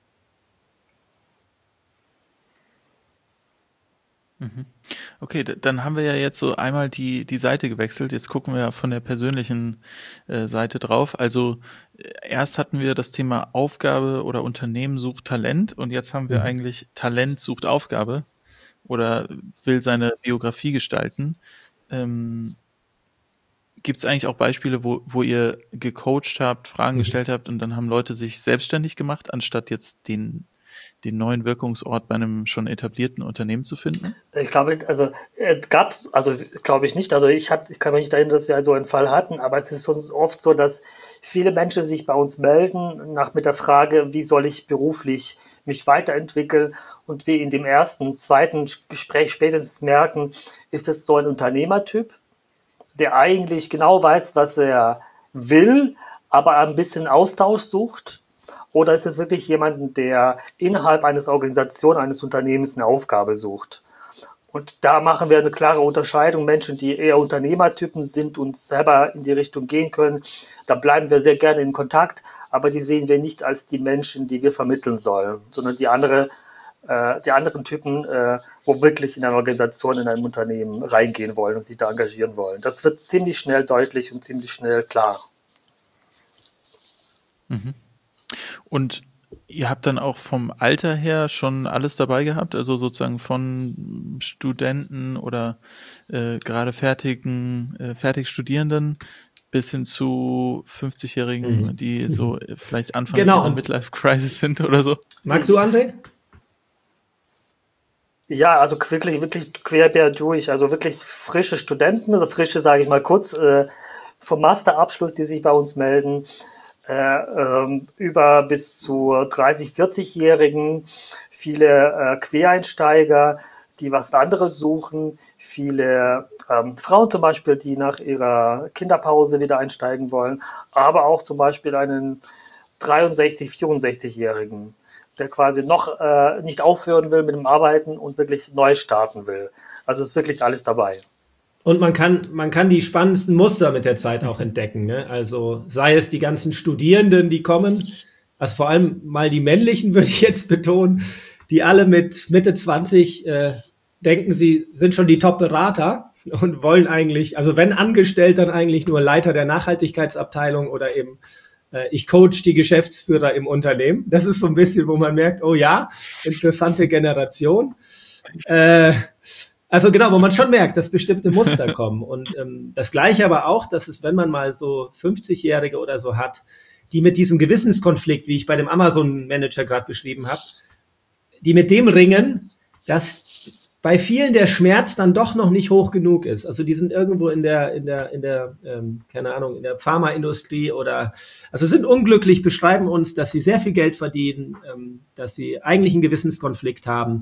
Okay, dann haben wir ja jetzt so einmal die, die Seite gewechselt. Jetzt gucken wir von der persönlichen äh, Seite drauf. Also äh, erst hatten wir das Thema Aufgabe oder Unternehmen sucht Talent und jetzt haben wir mhm. eigentlich Talent sucht Aufgabe oder will seine Biografie gestalten. Ähm, gibt es eigentlich auch Beispiele, wo, wo ihr gecoacht habt, Fragen mhm. gestellt habt und dann haben Leute sich selbstständig gemacht, anstatt jetzt den den neuen Wirkungsort bei einem schon etablierten Unternehmen zu finden? Ich glaube, also äh, gab's, also glaube ich nicht. Also ich hatte, ich kann mich nicht erinnern, dass wir so einen Fall hatten, aber es ist oft so, dass viele Menschen sich bei uns melden nach mit der Frage, wie soll ich beruflich mich weiterentwickeln, und wir in dem ersten, zweiten Gespräch spätestens merken, ist es so ein Unternehmertyp, der eigentlich genau weiß, was er will, aber ein bisschen Austausch sucht. Oder ist es wirklich jemand, der innerhalb eines Organisation, eines Unternehmens eine Aufgabe sucht? Und da machen wir eine klare Unterscheidung. Menschen, die eher Unternehmertypen sind und selber in die Richtung gehen können, da bleiben wir sehr gerne in Kontakt, aber die sehen wir nicht als die Menschen, die wir vermitteln sollen, sondern die andere, äh, die anderen Typen, äh, wo wirklich in eine Organisation, in ein Unternehmen reingehen wollen und sich da engagieren wollen. Das wird ziemlich schnell deutlich und ziemlich schnell klar. Mhm. Und ihr habt dann auch vom Alter her schon alles dabei gehabt, also sozusagen von Studenten oder äh, gerade fertigen, äh, fertig Studierenden bis hin zu fünfzigjährigen, mhm. die so vielleicht Anfang genau. ihrer Midlife-Crisis sind oder so. Magst du, André? Ja, also wirklich, wirklich quer durch. Also wirklich frische Studenten, also frische, sage ich mal kurz, äh, vom Masterabschluss, die sich bei uns melden, äh, ähm, über bis zu dreißig-, vierzig-Jährigen, viele äh, Quereinsteiger, die was anderes suchen, viele ähm, Frauen zum Beispiel, die nach ihrer Kinderpause wieder einsteigen wollen, aber auch zum Beispiel einen dreiundsechzig-, vierundsechzig-Jährigen, der quasi noch äh, nicht aufhören will mit dem Arbeiten und wirklich neu starten will. Also ist wirklich alles dabei. Und man kann, man kann die spannendsten Muster mit der Zeit auch entdecken. Ne? Also sei es die ganzen Studierenden, die kommen, also vor allem mal die männlichen, würde ich jetzt betonen, die alle mit Mitte zwanzig äh, denken, sie sind schon die Top-Berater und wollen eigentlich, also wenn angestellt, dann eigentlich nur Leiter der Nachhaltigkeitsabteilung oder eben äh, ich coach die Geschäftsführer im Unternehmen. Das ist so ein bisschen, wo man merkt, oh ja, interessante Generation. Äh, Also genau, wo man schon merkt, dass bestimmte Muster kommen. Und ähm, das Gleiche aber auch, dass es, wenn man mal so fünfzig-Jährige oder so hat, die mit diesem Gewissenskonflikt, wie ich bei dem Amazon-Manager gerade beschrieben habe, die mit dem ringen, dass bei vielen der Schmerz dann doch noch nicht hoch genug ist. Also die sind irgendwo in der, in der, in der, ähm, keine Ahnung, in der Pharmaindustrie oder, also sind unglücklich, beschreiben uns, dass sie sehr viel Geld verdienen, ähm, dass sie eigentlich einen Gewissenskonflikt haben.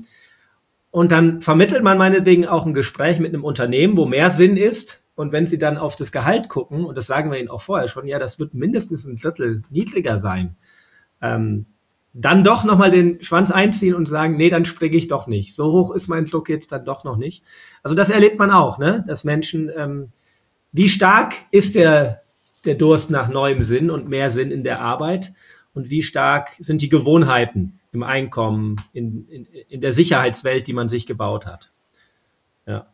Und dann vermittelt man meinetwegen auch ein Gespräch mit einem Unternehmen, wo mehr Sinn ist. Und wenn Sie dann auf das Gehalt gucken, und das sagen wir Ihnen auch vorher schon, ja, das wird mindestens ein Drittel niedriger sein, ähm, dann doch nochmal den Schwanz einziehen und sagen, nee, dann springe ich doch nicht. So hoch ist mein Druck jetzt dann doch noch nicht. Also das erlebt man auch, ne? Dass Menschen, ähm, wie stark ist der, der Durst nach neuem Sinn und mehr Sinn in der Arbeit? Und wie stark sind die Gewohnheiten im Einkommen, in, in, in der Sicherheitswelt, die man sich gebaut hat. Ja.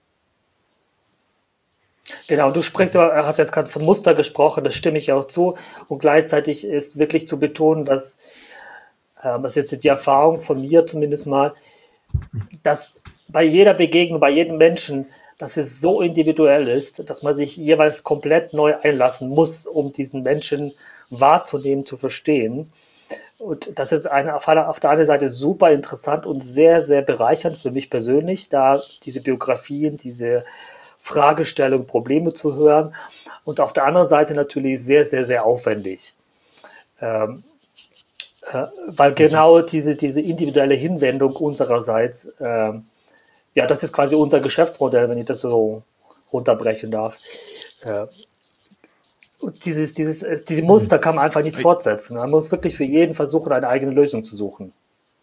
Genau, du sprichst, hast jetzt gerade von Muster gesprochen, das stimme ich auch zu. Und gleichzeitig ist wirklich zu betonen, dass, äh, das ist jetzt die Erfahrung von mir zumindest mal, dass bei jeder Begegnung, bei jedem Menschen, dass es so individuell ist, dass man sich jeweils komplett neu einlassen muss, um diesen Menschen wahrzunehmen, zu verstehen. Und das ist eine, auf der einen Seite super interessant und sehr, sehr bereichernd für mich persönlich, da diese Biografien, diese Fragestellungen, Probleme zu hören. Und auf der anderen Seite natürlich sehr, sehr, sehr aufwendig. Ähm, äh, weil genau diese, diese individuelle Hinwendung unsererseits, äh, ja, das ist quasi unser Geschäftsmodell, wenn ich das so runterbrechen darf. Äh, Und dieses, dieses, diese Muster kann man einfach nicht fortsetzen. Man muss wirklich für jeden versuchen, eine eigene Lösung zu suchen.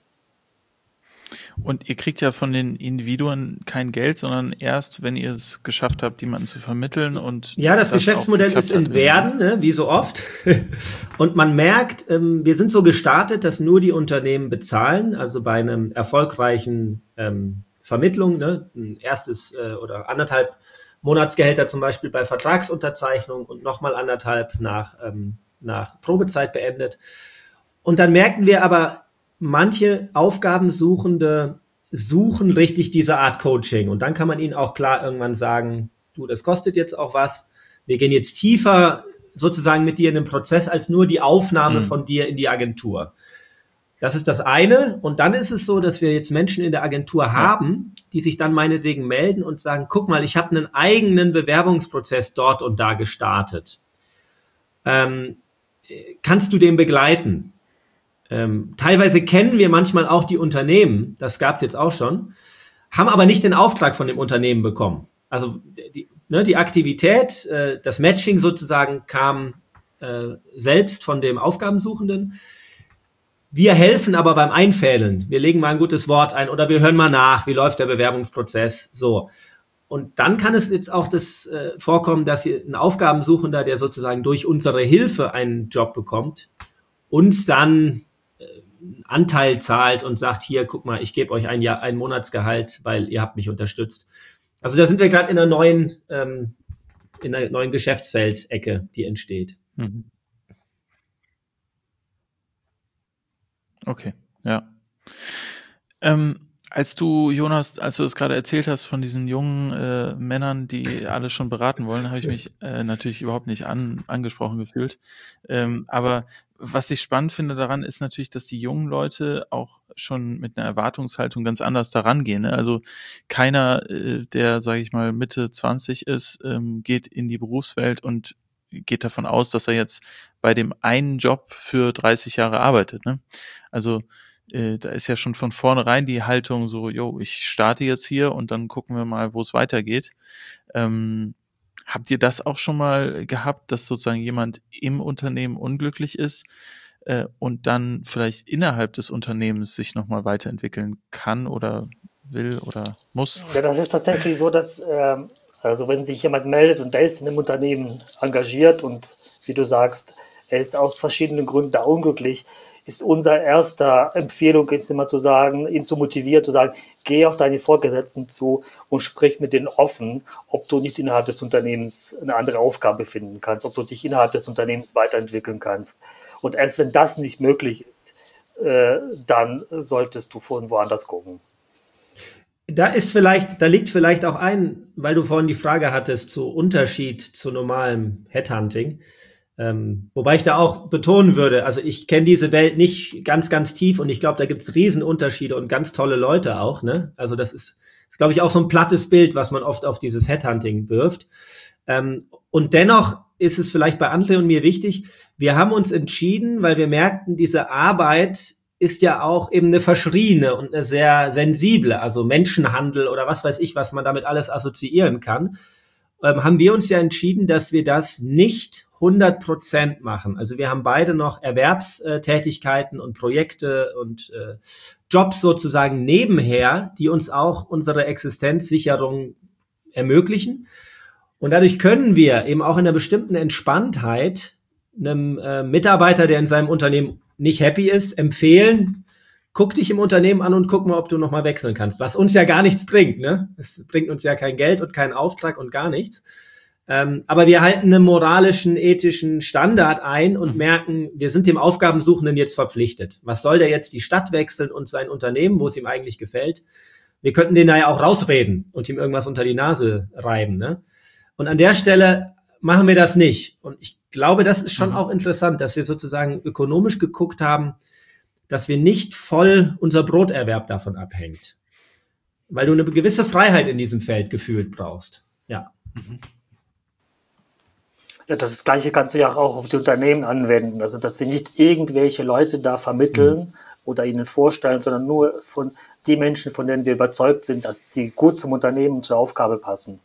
Und ihr kriegt ja von den Individuen kein Geld, sondern erst, wenn ihr es geschafft habt, jemanden zu vermitteln. Und ja, das, das Geschäftsmodell ist in Werden, ne, wie so oft. Und man merkt, ähm, wir sind so gestartet, dass nur die Unternehmen bezahlen. Also bei einem erfolgreichen ähm, Vermittlung, ne, ein erstes äh, oder anderthalb Monatsgehälter zum Beispiel bei Vertragsunterzeichnung und nochmal anderthalb nach, ähm, nach Probezeit beendet. Und dann merken wir aber, manche Aufgabensuchende suchen richtig diese Art Coaching. Und dann kann man ihnen auch klar irgendwann sagen, du, das kostet jetzt auch was. Wir gehen jetzt tiefer sozusagen mit dir in den Prozess als nur die Aufnahme mhm. von dir in die Agentur. Das ist das eine. Und dann ist es so, dass wir jetzt Menschen in der Agentur ja. haben, die sich dann meinetwegen melden und sagen, guck mal, ich habe einen eigenen Bewerbungsprozess dort und da gestartet. Ähm, kannst du den begleiten? Ähm, teilweise kennen wir manchmal auch die Unternehmen, das gab es jetzt auch schon, haben aber nicht den Auftrag von dem Unternehmen bekommen. Also die, ne, die Aktivität, äh, das Matching sozusagen kam äh, selbst von dem Aufgabensuchenden. Wir helfen aber beim Einfädeln. Wir legen mal ein gutes Wort ein oder wir hören mal nach, wie läuft der Bewerbungsprozess. So. Und dann kann es jetzt auch das äh, vorkommen, dass hier ein Aufgabensuchender, der sozusagen durch unsere Hilfe einen Job bekommt, uns dann äh, einen Anteil zahlt und sagt, hier, guck mal, ich gebe euch ein Jahr, ein Monatsgehalt, weil ihr habt mich unterstützt. Also da sind wir gerade in einer neuen, ähm, in einer neuen Geschäftsfeldecke, die entsteht. Mhm. Okay, ja. Ähm, als du, Jonas, als du das gerade erzählt hast von diesen jungen äh, Männern, die alle schon beraten wollen, habe ich mich äh, natürlich überhaupt nicht an, angesprochen gefühlt. Ähm, aber was ich spannend finde daran, ist natürlich, dass die jungen Leute auch schon mit einer Erwartungshaltung ganz anders daran gehen. Ne? Also keiner, äh, der, sage ich mal, Mitte zwanzig ist, ähm, geht in die Berufswelt und geht davon aus, dass er jetzt bei dem einen Job für dreißig Jahre arbeitet. Ne? Also äh, da ist ja schon von vornherein die Haltung so, jo, ich starte jetzt hier und dann gucken wir mal, wo es weitergeht. Ähm, Habt ihr das auch schon mal gehabt, dass sozusagen jemand im Unternehmen unglücklich ist äh, und dann vielleicht innerhalb des Unternehmens sich nochmal weiterentwickeln kann oder will oder muss? Ja, das ist tatsächlich so, dass, ähm, also wenn sich jemand meldet und der ist in einem Unternehmen engagiert und wie du sagst, er ist aus verschiedenen Gründen da unglücklich, ist unser erster Empfehlung ist immer zu sagen, ihn zu motivieren, zu sagen, geh auf deine Vorgesetzten zu und sprich mit denen offen, ob du nicht innerhalb des Unternehmens eine andere Aufgabe finden kannst, ob du dich innerhalb des Unternehmens weiterentwickeln kannst. Und erst wenn das nicht möglich ist, äh, dann solltest du von woanders gucken. Da ist vielleicht, da liegt vielleicht auch ein, weil du vorhin die Frage hattest zu Unterschied zu normalem Headhunting. Ähm, wobei ich da auch betonen würde, also ich kenne diese Welt nicht ganz, ganz tief und ich glaube, da gibt es Riesenunterschiede und ganz tolle Leute auch. Ne? Also das ist, ist glaube ich, auch so ein plattes Bild, was man oft auf dieses Headhunting wirft. Ähm, und dennoch ist es vielleicht bei André und mir wichtig, wir haben uns entschieden, weil wir merkten, diese Arbeit ist ja auch eben eine verschriene und eine sehr sensible, also Menschenhandel oder was weiß ich, was man damit alles assoziieren kann, ähm, haben wir uns ja entschieden, dass wir das nicht hundert Prozent machen. Also wir haben beide noch Erwerbstätigkeiten und Projekte und äh, Jobs sozusagen nebenher, die uns auch unsere Existenzsicherung ermöglichen. Und dadurch können wir eben auch in einer bestimmten Entspanntheit einem äh, Mitarbeiter, der in seinem Unternehmen nicht happy ist, empfehlen, guck dich im Unternehmen an und guck mal, ob du nochmal wechseln kannst. Was uns ja gar nichts bringt, ne? Es bringt uns ja kein Geld und keinen Auftrag und gar nichts. Ähm, aber wir halten einen moralischen, ethischen Standard ein und merken, wir sind dem Aufgabensuchenden jetzt verpflichtet. Was soll der jetzt die Stadt wechseln und sein Unternehmen, wo es ihm eigentlich gefällt? Wir könnten den da ja auch rausreden und ihm irgendwas unter die Nase reiben, ne? Und an der Stelle machen wir das nicht. Und ich glaube, das ist schon mhm. auch interessant, dass wir sozusagen ökonomisch geguckt haben, dass wir nicht voll unser Broterwerb davon abhängt. Weil du eine gewisse Freiheit in diesem Feld gefühlt brauchst. Ja. Mhm. Ja, das Gleiche kannst du ja auch auf die Unternehmen anwenden. Also, dass wir nicht irgendwelche Leute da vermitteln mhm. oder ihnen vorstellen, sondern nur von die Menschen, von denen wir überzeugt sind, dass die gut zum Unternehmen und zur Aufgabe passen.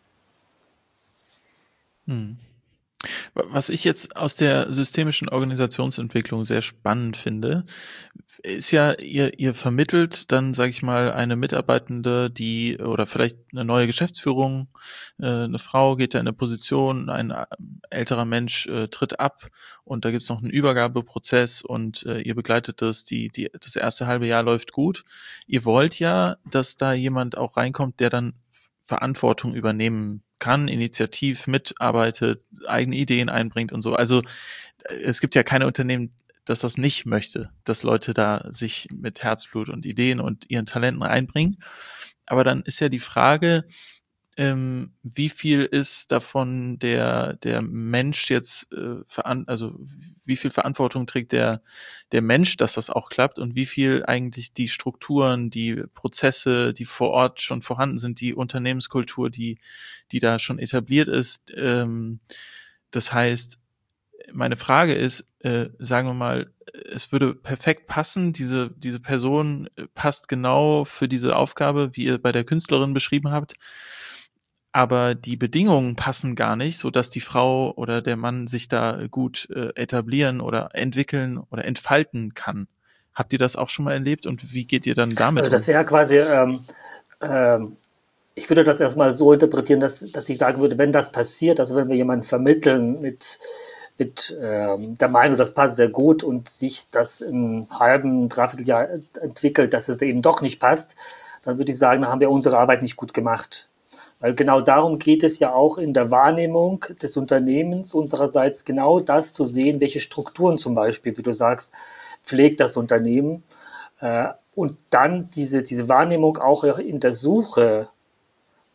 Hm. Was ich jetzt aus der systemischen Organisationsentwicklung sehr spannend finde, ist ja, ihr, ihr vermittelt dann, sage ich mal, eine Mitarbeitende, die oder vielleicht eine neue Geschäftsführung, äh, eine Frau geht da in eine Position, ein älterer Mensch äh, tritt ab und da gibt's noch einen Übergabeprozess und äh, ihr begleitet das, die, die, das erste halbe Jahr läuft gut. Ihr wollt ja, dass da jemand auch reinkommt, der dann Verantwortung übernehmen kann, initiativ mitarbeitet, eigene Ideen einbringt und so. Also es gibt ja keine Unternehmen, das das nicht möchte, dass Leute da sich mit Herzblut und Ideen und ihren Talenten einbringen. Aber dann ist ja die Frage, ähm, wie viel ist davon der der Mensch jetzt, äh, veran- also wie viel Verantwortung trägt der der Mensch, dass das auch klappt und wie viel eigentlich die Strukturen, die Prozesse, die vor Ort schon vorhanden sind, die Unternehmenskultur, die die da schon etabliert ist. Ähm, das heißt, meine Frage ist, äh, sagen wir mal, es würde perfekt passen, diese diese Person passt genau für diese Aufgabe, wie ihr bei der Künstlerin beschrieben habt. Aber die Bedingungen passen gar nicht, so dass die Frau oder der Mann sich da gut äh, etablieren oder entwickeln oder entfalten kann. Habt ihr das auch schon mal erlebt und wie geht ihr dann damit Also das um? wäre quasi, ähm, ähm, ich würde das erstmal so interpretieren, dass, dass ich sagen würde, wenn das passiert, also wenn wir jemanden vermitteln mit, mit ähm, der Meinung, das passt sehr gut und sich das im halben, dreiviertel Jahr entwickelt, dass es eben doch nicht passt, dann würde ich sagen, dann haben wir unsere Arbeit nicht gut gemacht. Weil genau darum geht es ja auch in der Wahrnehmung des Unternehmens unsererseits, genau das zu sehen, welche Strukturen zum Beispiel, wie du sagst, pflegt das Unternehmen. Äh, und dann diese, diese Wahrnehmung auch in der Suche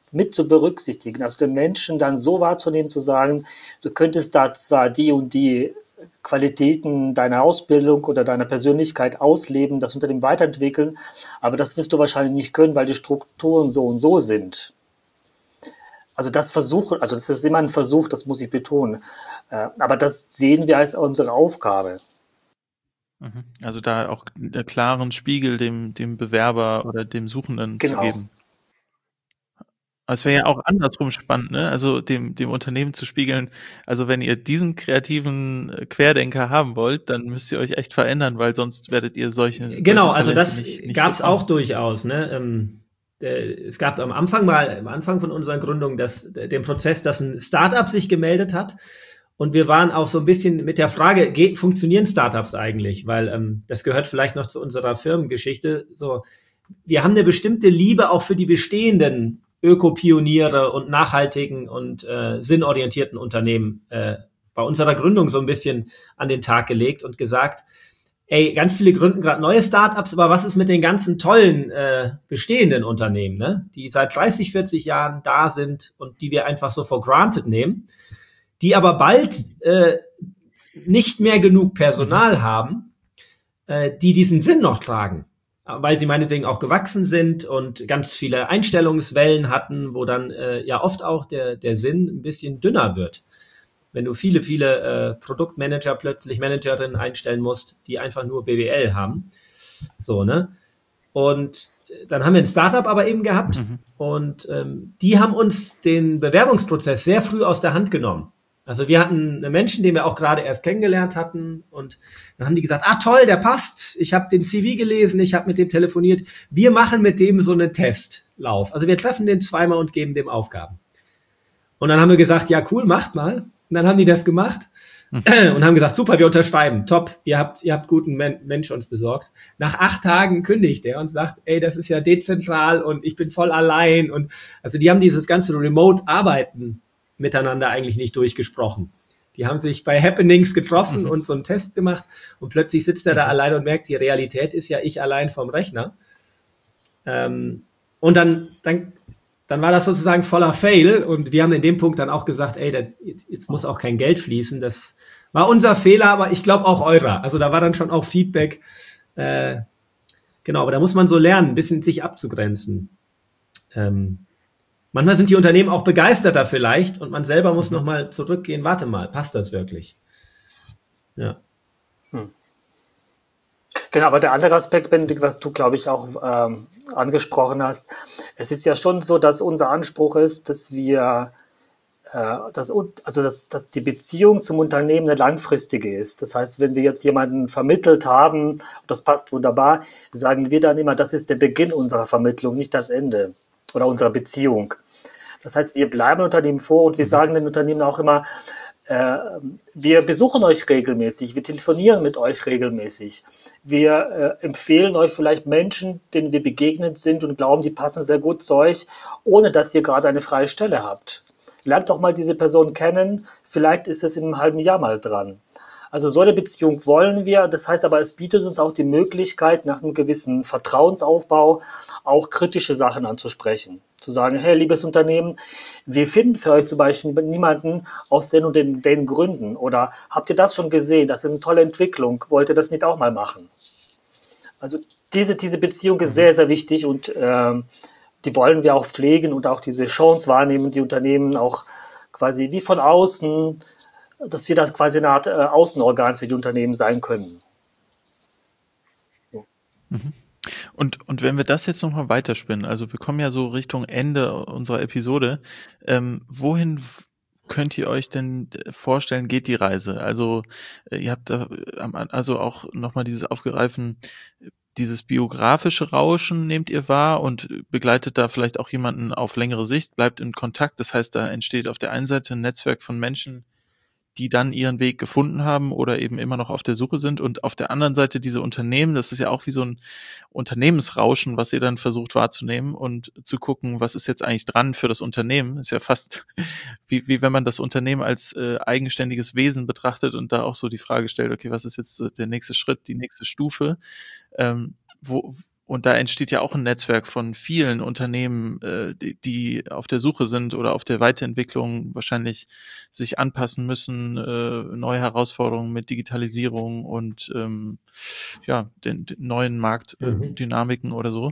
mit zu berücksichtigen, also den Menschen dann so wahrzunehmen, zu sagen, du könntest da zwar die und die Qualitäten deiner Ausbildung oder deiner Persönlichkeit ausleben, das Unternehmen weiterentwickeln, aber das wirst du wahrscheinlich nicht können, weil die Strukturen so und so sind. Also das Versuch, also das ist immer ein Versuch, das muss ich betonen, aber das sehen wir als unsere Aufgabe. Also da auch einen klaren Spiegel dem, dem Bewerber oder dem Suchenden Genau. zu geben. Aber es wäre ja auch andersrum spannend, ne? Also dem, dem Unternehmen zu spiegeln, also wenn ihr diesen kreativen Querdenker haben wollt, dann müsst ihr euch echt verändern, weil sonst werdet ihr solche Genau, solche also Talente das nicht, nicht gab es bekommen. auch durchaus. Ne? Ähm, der, es gab am Anfang mal, am Anfang von unserer Gründung das, den Prozess, dass ein Startup sich gemeldet hat. Und wir waren auch so ein bisschen mit der Frage, geht, funktionieren Startups eigentlich? Weil ähm, das gehört vielleicht noch zu unserer Firmengeschichte. So, wir haben eine bestimmte Liebe auch für die bestehenden Ökopioniere und nachhaltigen und äh, sinnorientierten Unternehmen äh, bei unserer Gründung so ein bisschen an den Tag gelegt und gesagt, ey, ganz viele gründen gerade neue Startups, aber was ist mit den ganzen tollen äh, bestehenden Unternehmen, ne? Die seit dreißig, vierzig Jahren da sind und die wir einfach so for granted nehmen, die aber bald äh, nicht mehr genug Personal haben, äh, die diesen Sinn noch tragen, weil sie meinetwegen auch gewachsen sind und ganz viele Einstellungswellen hatten, wo dann äh, ja oft auch der, der Sinn ein bisschen dünner wird. Wenn du viele, viele äh, Produktmanager plötzlich Managerinnen einstellen musst, die einfach nur B W L haben. So, ne? Und dann haben wir ein Startup aber eben gehabt mhm. und ähm, die haben uns den Bewerbungsprozess sehr früh aus der Hand genommen. Also wir hatten einen Menschen, den wir auch gerade erst kennengelernt hatten und dann haben die gesagt, ah toll, der passt, ich habe den C V gelesen, ich habe mit dem telefoniert, wir machen mit dem so einen Testlauf. Also wir treffen den zweimal und geben dem Aufgaben. Und dann haben wir gesagt, ja cool, macht mal. Und dann haben die das gemacht mhm. und haben gesagt, super, wir unterschreiben, top, ihr habt, ihr habt guten Men- Mensch uns besorgt. Nach acht Tagen kündigt er und sagt, ey, das ist ja dezentral und ich bin voll allein. Und also die haben dieses ganze Remote-Arbeiten miteinander eigentlich nicht durchgesprochen. Die haben sich bei Happenings getroffen mhm. und so einen Test gemacht und plötzlich sitzt er da mhm. allein und merkt, die Realität ist ja ich allein vom Rechner. Ähm, und dann, dann, dann war das sozusagen voller Fail und wir haben in dem Punkt dann auch gesagt, ey, das, jetzt muss auch kein Geld fließen. Das war unser Fehler, aber ich glaube auch eurer. Also da war dann schon auch Feedback. Äh, genau, aber da muss man so lernen, ein bisschen sich abzugrenzen. Ähm, Manchmal sind die Unternehmen auch begeisterter vielleicht und man selber muss mhm. nochmal zurückgehen, warte mal, passt das wirklich? Ja. Hm. Genau, aber der andere Aspekt, Benedikt, was du, glaube ich, auch ähm, angesprochen hast, es ist ja schon so, dass unser Anspruch ist, dass wir, äh, dass, also dass, dass die Beziehung zum Unternehmen eine langfristige ist. Das heißt, wenn wir jetzt jemanden vermittelt haben, das passt wunderbar, sagen wir dann immer, das ist der Beginn unserer Vermittlung, nicht das Ende oder unserer Beziehung. Das heißt, wir bleiben Unternehmen vor und wir mhm. sagen den Unternehmen auch immer, äh, wir besuchen euch regelmäßig, wir telefonieren mit euch regelmäßig. Wir äh, empfehlen euch vielleicht Menschen, denen wir begegnet sind und glauben, die passen sehr gut zu euch, ohne dass ihr gerade eine freie Stelle habt. Lernt doch mal diese Person kennen, vielleicht ist es in einem halben Jahr mal dran. Also so eine Beziehung wollen wir, das heißt aber, es bietet uns auch die Möglichkeit, nach einem gewissen Vertrauensaufbau auch kritische Sachen anzusprechen. Zu sagen, hey, liebes Unternehmen, wir finden für euch zum Beispiel niemanden aus den und den, den Gründen. Oder habt ihr das schon gesehen? Das ist eine tolle Entwicklung. Wollt ihr das nicht auch mal machen? Also diese, diese Beziehung ist sehr, sehr wichtig und ähm, die wollen wir auch pflegen und auch diese Chance wahrnehmen, die Unternehmen auch quasi wie von außen, dass wir da quasi eine Art äh, Außenorgan für die Unternehmen sein können. So. Mhm. Und, und wenn wir das jetzt nochmal weiterspinnen, also wir kommen ja so Richtung Ende unserer Episode, ähm, wohin könnt ihr euch denn vorstellen, geht die Reise? Also ihr habt da also auch nochmal dieses aufgreifen, dieses biografische Rauschen nehmt ihr wahr und begleitet da vielleicht auch jemanden auf längere Sicht, bleibt in Kontakt. Das heißt, da entsteht auf der einen Seite ein Netzwerk von Menschen, die dann ihren Weg gefunden haben oder eben immer noch auf der Suche sind. Und auf der anderen Seite diese Unternehmen, das ist ja auch wie so ein Unternehmensrauschen, was ihr dann versucht wahrzunehmen und zu gucken, was ist jetzt eigentlich dran für das Unternehmen. Ist ja fast wie, wie wenn man das Unternehmen als äh, eigenständiges Wesen betrachtet und da auch so die Frage stellt, okay, was ist jetzt der nächste Schritt, die nächste Stufe? Ähm, wo, Und da entsteht ja auch ein Netzwerk von vielen Unternehmen, äh, die, die auf der Suche sind oder auf der Weiterentwicklung wahrscheinlich sich anpassen müssen, äh, neue Herausforderungen mit Digitalisierung und ähm, ja, den, den neuen Marktdynamiken mhm. oder so.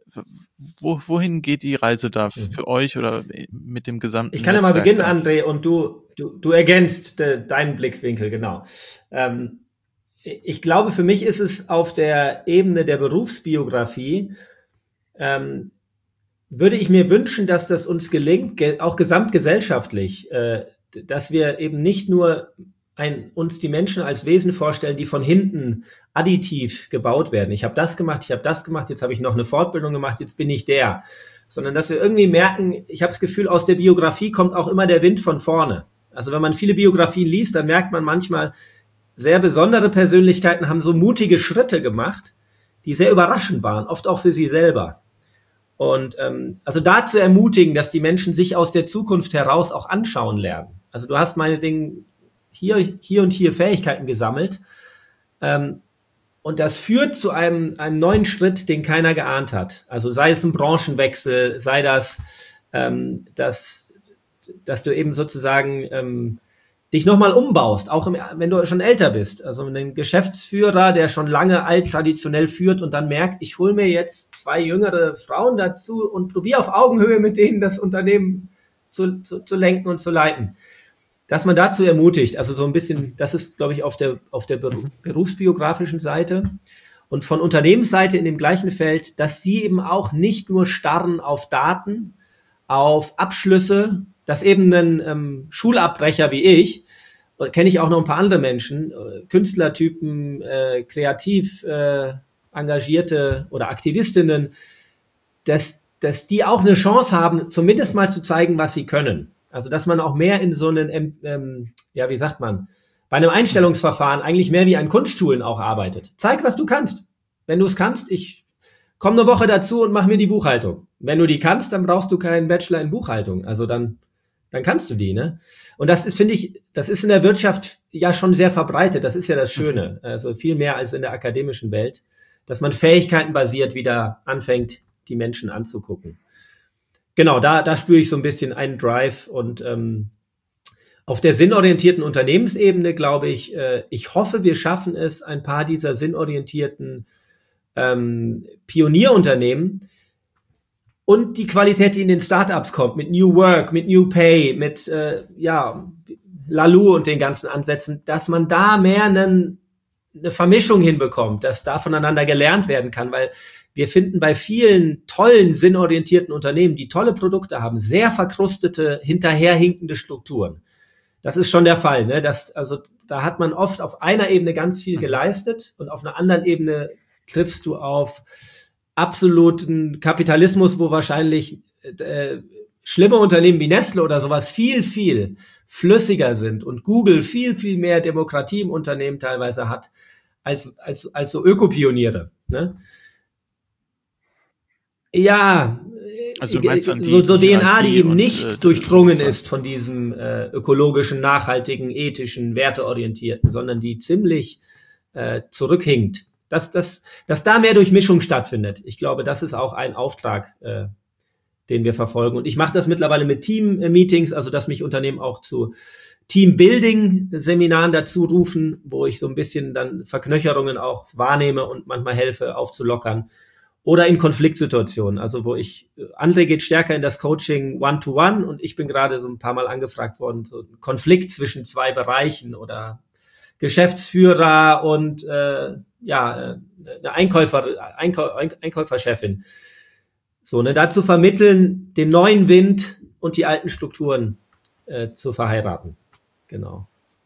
Wo, wohin geht die Reise da für mhm. euch oder mit dem gesamten Ich kann Netzwerk ja mal beginnen, da? André, und du, du, du ergänzt de, deinen Blickwinkel, genau. Ähm, Ich glaube, für mich ist es auf der Ebene der Berufsbiografie, ähm, würde ich mir wünschen, dass das uns gelingt, ge- auch gesamtgesellschaftlich, äh, dass wir eben nicht nur ein, uns die Menschen als Wesen vorstellen, die von hinten additiv gebaut werden. Ich habe das gemacht, ich habe das gemacht, jetzt habe ich noch eine Fortbildung gemacht, jetzt bin ich der. Sondern dass wir irgendwie merken, ich habe das Gefühl, aus der Biografie kommt auch immer der Wind von vorne. Also wenn man viele Biografien liest, dann merkt man manchmal, sehr besondere Persönlichkeiten haben so mutige Schritte gemacht, die sehr überraschend waren, oft auch für sie selber. Und ähm, also da zu ermutigen, dass die Menschen sich aus der Zukunft heraus auch anschauen lernen. Also du hast meinetwegen hier, hier und hier Fähigkeiten gesammelt, ähm, und das führt zu einem, einem neuen Schritt, den keiner geahnt hat. Also sei es ein Branchenwechsel, sei das, ähm, dass, dass du eben sozusagen ähm, dich nochmal umbaust, auch im, wenn du schon älter bist. Also ein Geschäftsführer, der schon lange alt traditionell führt und dann merkt, ich hole mir jetzt zwei jüngere Frauen dazu und probiere auf Augenhöhe mit denen das Unternehmen zu, zu, zu lenken und zu leiten. Dass man dazu ermutigt, also so ein bisschen, das ist, glaube ich, auf der, auf der berufsbiografischen Seite. Und von Unternehmensseite in dem gleichen Feld, dass sie eben auch nicht nur starren auf Daten, auf Abschlüsse, dass eben ein ähm, Schulabbrecher wie ich, kenne ich auch noch ein paar andere Menschen, äh, Künstlertypen, äh, kreativ äh, engagierte oder Aktivistinnen, dass, dass die auch eine Chance haben, zumindest mal zu zeigen, was sie können. Also dass man auch mehr in so einen, ähm, ja, wie sagt man, bei einem Einstellungsverfahren eigentlich mehr wie an Kunstschulen auch arbeitet. Zeig, was du kannst. Wenn du es kannst, ich komm eine Woche dazu und mach mir die Buchhaltung. Wenn du die kannst, dann brauchst du keinen Bachelor in Buchhaltung. Also dann, dann kannst du die, ne? Und das ist, finde ich, das ist in der Wirtschaft ja schon sehr verbreitet. Das ist ja das Schöne. Also viel mehr als in der akademischen Welt, dass man fähigkeitenbasiert wieder anfängt, die Menschen anzugucken. Genau, da, da spüre ich so ein bisschen einen Drive und ähm, auf der sinnorientierten Unternehmensebene glaube ich, äh, ich hoffe, wir schaffen es, ein paar dieser sinnorientierten ähm, Pionierunternehmen und die Qualität, die in den Startups kommt, mit New Work, mit New Pay, mit äh, ja, Lalu und den ganzen Ansätzen, dass man da mehr einen, eine Vermischung hinbekommt, dass da voneinander gelernt werden kann, weil wir finden bei vielen tollen, sinnorientierten Unternehmen, die tolle Produkte haben, sehr verkrustete, hinterherhinkende Strukturen. Das ist schon der Fall, ne? Das, also, da hat man oft auf einer Ebene ganz viel geleistet und auf einer anderen Ebene triffst du auf absoluten Kapitalismus, wo wahrscheinlich äh, schlimme Unternehmen wie Nestle oder sowas viel, viel flüssiger sind und Google viel, viel mehr Demokratie im Unternehmen teilweise hat, als, als, als so Ökopioniere, ne? Ja, also du meinst an die, so, so die D N A, die eben und, nicht äh, durchdrungen ist von diesem äh, ökologischen, nachhaltigen, ethischen, werteorientierten, sondern die ziemlich äh, zurückhinkt. Dass, dass, dass da mehr Durchmischung stattfindet. Ich glaube, das ist auch ein Auftrag, äh, den wir verfolgen. Und ich mache das mittlerweile mit Team-Meetings, also dass mich Unternehmen auch zu Team-Building-Seminaren dazu rufen, wo ich so ein bisschen dann Verknöcherungen auch wahrnehme und manchmal helfe aufzulockern. Oder in Konfliktsituationen, also wo ich, André geht stärker in das Coaching One-to-One und ich bin gerade so ein paar Mal angefragt worden, so ein Konflikt zwischen zwei Bereichen oder Geschäftsführer und äh, ja, eine Einkäufer, Einkau, Einkäuferchefin. So, ne, dazu vermitteln, den neuen Wind und die alten Strukturen äh, zu verheiraten. Genau.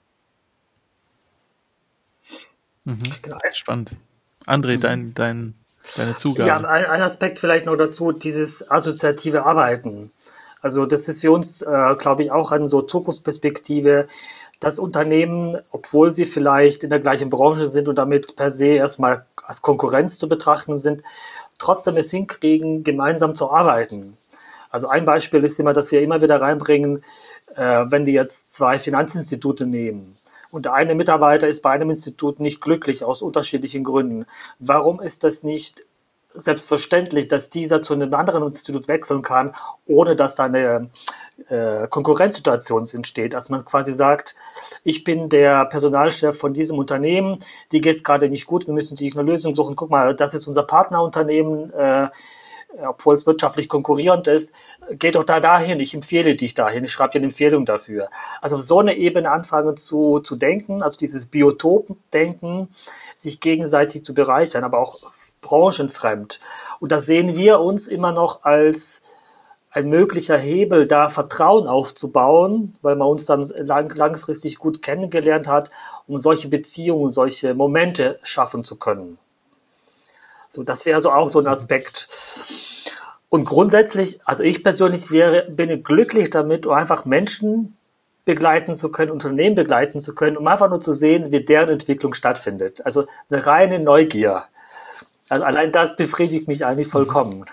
Mhm. Spannend. André, dein, dein Deine Zugabe. Ja, ein, ein Aspekt vielleicht noch dazu, dieses assoziative Arbeiten. Also das ist für uns, äh, glaube ich, auch eine so Zukunftsperspektive, dass Unternehmen, obwohl sie vielleicht in der gleichen Branche sind und damit per se erstmal als Konkurrenz zu betrachten sind, trotzdem es hinkriegen, gemeinsam zu arbeiten. Also ein Beispiel ist immer, dass wir immer wieder reinbringen, äh, wenn wir jetzt zwei Finanzinstitute nehmen. Und der eine Mitarbeiter ist bei einem Institut nicht glücklich aus unterschiedlichen Gründen. Warum ist das nicht selbstverständlich, dass dieser zu einem anderen Institut wechseln kann, ohne dass da eine äh, Konkurrenzsituation entsteht. Dass man quasi sagt, ich bin der Personalchef von diesem Unternehmen, die geht es gerade nicht gut, wir müssen die eine Lösung suchen. Guck mal, das ist unser Partnerunternehmen, äh, obwohl es wirtschaftlich konkurrierend ist, geh doch da dahin, ich empfehle dich dahin, ich schreibe dir eine Empfehlung dafür. Also auf so eine Ebene anfangen zu, zu denken, also dieses Biotop-Denken, sich gegenseitig zu bereichern, aber auch branchenfremd. Und da sehen wir uns immer noch als ein möglicher Hebel, da Vertrauen aufzubauen, weil man uns dann lang, langfristig gut kennengelernt hat, um solche Beziehungen, solche Momente schaffen zu können. So, das wäre so auch so ein Aspekt. Und grundsätzlich, also ich persönlich wäre, bin glücklich damit, um einfach Menschen begleiten zu können, Unternehmen begleiten zu können, um einfach nur zu sehen, wie deren Entwicklung stattfindet. Also eine reine Neugier. Also allein das befriedigt mich eigentlich vollkommen.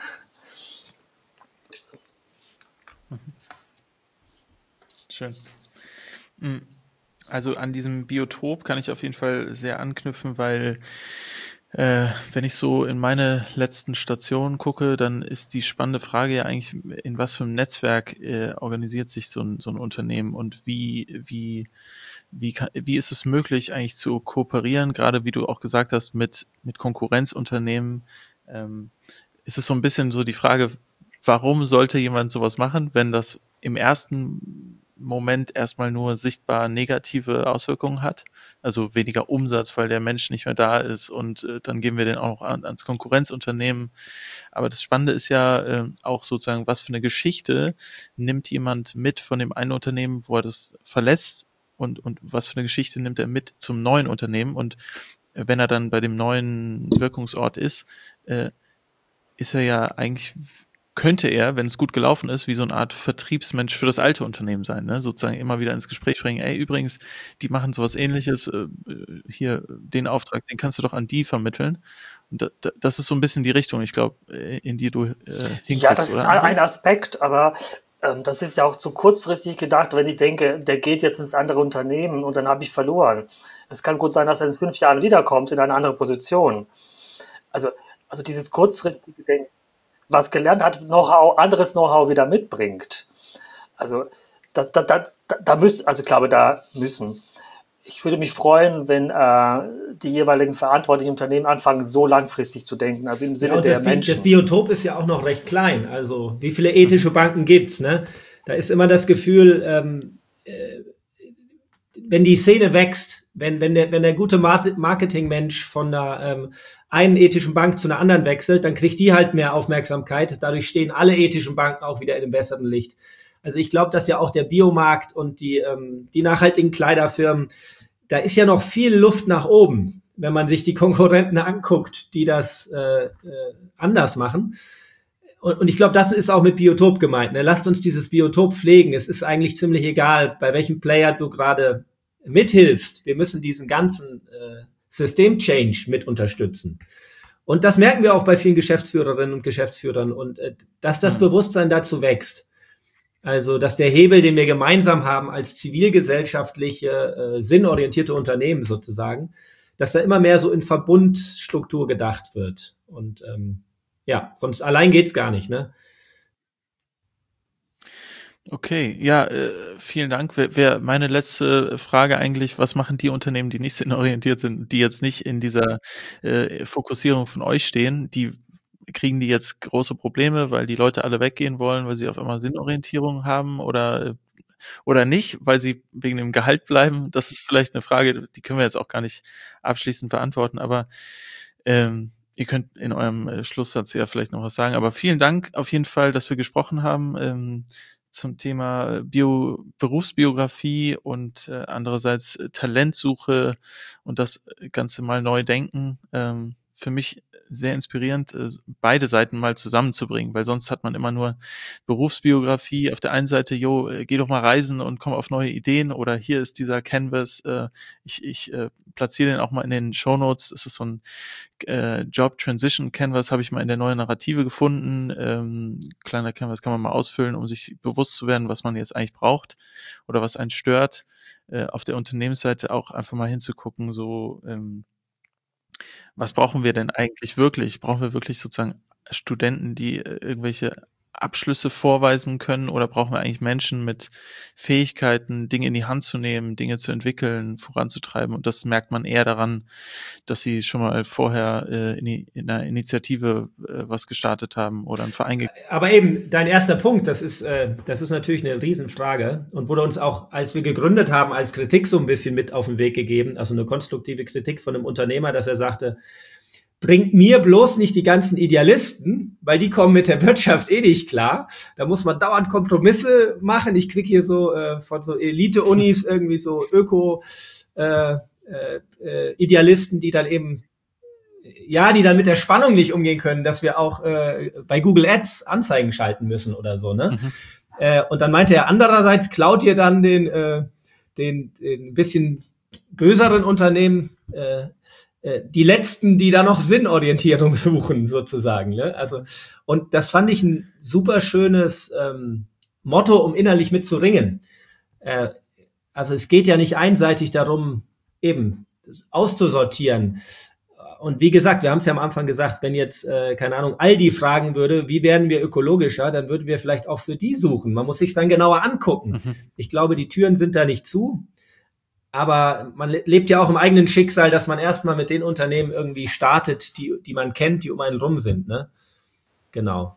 Schön. Also an diesem Biotop kann ich auf jeden Fall sehr anknüpfen, weil äh, wenn ich so in meine letzten Stationen gucke, dann ist die spannende Frage ja eigentlich, in was für einem Netzwerk äh, organisiert sich so ein, so ein Unternehmen und wie, wie, wie, kann, wie ist es möglich eigentlich zu kooperieren, gerade wie du auch gesagt hast, mit, mit Konkurrenzunternehmen. Ähm, ist es so ein bisschen so die Frage, warum sollte jemand sowas machen, wenn das im ersten Moment erstmal nur sichtbar negative Auswirkungen hat, also weniger Umsatz, weil der Mensch nicht mehr da ist und äh, dann geben wir den auch noch an, ans Konkurrenzunternehmen. Aber das Spannende ist ja äh, auch sozusagen, was für eine Geschichte nimmt jemand mit von dem einen Unternehmen, wo er das verlässt und, und was für eine Geschichte nimmt er mit zum neuen Unternehmen und äh, wenn er dann bei dem neuen Wirkungsort ist, äh, ist er ja eigentlich, könnte er, wenn es gut gelaufen ist, wie so eine Art Vertriebsmensch für das alte Unternehmen sein, ne? Sozusagen immer wieder ins Gespräch bringen, ey, übrigens, die machen sowas Ähnliches, äh, hier, den Auftrag, den kannst du doch an die vermitteln. Und da, da, das ist so ein bisschen die Richtung, ich glaube, in die du äh, hinguckst. Ja, das ist oder? ein Aspekt, aber ähm, das ist ja auch zu kurzfristig gedacht, wenn ich denke, der geht jetzt ins andere Unternehmen und dann habe ich verloren. Es kann gut sein, dass er in fünf Jahren wiederkommt in eine andere Position. Also, also dieses kurzfristige Denken, was gelernt hat, Know-how, anderes Know-how wieder mitbringt. Also da, da, da, da müssen, also ich glaube, da müssen. Ich würde mich freuen, wenn äh, die jeweiligen verantwortlichen Unternehmen anfangen, so langfristig zu denken, also im Sinne ja, der das, Menschen. Das Biotop ist ja auch noch recht klein. Also wie viele ethische Banken gibt's? Ne? Da ist immer das Gefühl, ähm, äh, wenn die Szene wächst, wenn, wenn, der, wenn der gute Marketingmensch von einer ähm, einen ethischen Bank zu einer anderen wechselt, dann kriegt die halt mehr Aufmerksamkeit. Dadurch stehen alle ethischen Banken auch wieder in einem besseren Licht. Also ich glaube, dass ja auch der Biomarkt und die, ähm, die nachhaltigen Kleiderfirmen, da ist ja noch viel Luft nach oben, wenn man sich die Konkurrenten anguckt, die das äh, äh, anders machen. Und, und ich glaube, das ist auch mit Biotop gemeint. Ne? Lasst uns dieses Biotop pflegen. Es ist eigentlich ziemlich egal, bei welchem Player du gerade mithilfst. Wir müssen diesen ganzen äh, System-Change mit unterstützen. Und das merken wir auch bei vielen Geschäftsführerinnen und Geschäftsführern. Und äh, dass das mhm. Bewusstsein dazu wächst. Also, dass der Hebel, den wir gemeinsam haben als zivilgesellschaftliche, äh, sinnorientierte Unternehmen sozusagen, dass da immer mehr so in Verbundstruktur gedacht wird. Und ähm, ja, sonst allein geht's gar nicht, ne? Okay, ja, äh, vielen Dank. Wäre wär meine letzte Frage eigentlich, was machen die Unternehmen, die nicht sinnorientiert sind, die jetzt nicht in dieser äh, Fokussierung von euch stehen, die kriegen die jetzt große Probleme, weil die Leute alle weggehen wollen, weil sie auf einmal Sinnorientierung haben oder oder nicht, weil sie wegen dem Gehalt bleiben? Das ist vielleicht eine Frage, die können wir jetzt auch gar nicht abschließend beantworten, aber ähm, ihr könnt in eurem äh, Schlusssatz ja vielleicht noch was sagen. Aber vielen Dank auf jeden Fall, dass wir gesprochen haben ähm, zum Thema Bio, Berufsbiografie und äh, andererseits äh, Talentsuche und das Ganze mal neu denken. Ähm, für mich sehr inspirierend, äh, beide Seiten mal zusammenzubringen, weil sonst hat man immer nur Berufsbiografie. Auf der einen Seite, jo, äh, geh doch mal reisen und komm auf neue Ideen oder hier ist dieser Canvas, äh, ich, ich äh, platziere den auch mal in den Shownotes. Es ist so ein äh, Job Transition Canvas, habe ich mal in der neuen Narrative gefunden. Ähm, kleiner Canvas kann man mal ausfüllen, um sich bewusst zu werden, was man jetzt eigentlich braucht oder was einen stört. Äh, auf der Unternehmensseite auch einfach mal hinzugucken, so ähm, Was brauchen wir denn eigentlich wirklich? Brauchen wir wirklich sozusagen Studenten, die äh, irgendwelche Abschlüsse vorweisen können, oder brauchen wir eigentlich Menschen mit Fähigkeiten, Dinge in die Hand zu nehmen, Dinge zu entwickeln, voranzutreiben? Und das merkt man eher daran, dass sie schon mal vorher äh, in, die, in einer Initiative äh, was gestartet haben oder einen Verein. Ge- Aber eben, dein erster Punkt, das ist, äh, das ist natürlich eine Riesenfrage und wurde uns auch, als wir gegründet haben, als Kritik so ein bisschen mit auf den Weg gegeben, also eine konstruktive Kritik von einem Unternehmer, dass er sagte, bringt mir bloß nicht die ganzen Idealisten, weil die kommen mit der Wirtschaft eh nicht klar. Da muss man dauernd Kompromisse machen. Ich kriege hier so äh, von so Elite-Unis irgendwie so Öko-Idealisten, äh, äh, die dann eben, ja, die dann mit der Spannung nicht umgehen können, dass wir auch äh, bei Google Ads Anzeigen schalten müssen oder so, ne? Mhm. Äh, und dann meinte er, andererseits klaut ihr dann den, äh, den, den bisschen böseren Unternehmen, äh, die letzten, die da noch Sinnorientierung suchen, sozusagen. Ne? Also, und das fand ich ein super schönes ähm, Motto, um innerlich mit zu ringen. Äh, also es geht ja nicht einseitig darum, eben auszusortieren. Und wie gesagt, wir haben es ja am Anfang gesagt, wenn jetzt, äh, keine Ahnung, Aldi fragen würde, wie werden wir ökologischer, dann würden wir vielleicht auch für die suchen. Man muss sich dann genauer angucken. Mhm. Ich glaube, die Türen sind da nicht zu. Aber man lebt ja auch im eigenen Schicksal, dass man erstmal mit den Unternehmen irgendwie startet, die, die man kennt, die um einen rum sind, ne? Genau.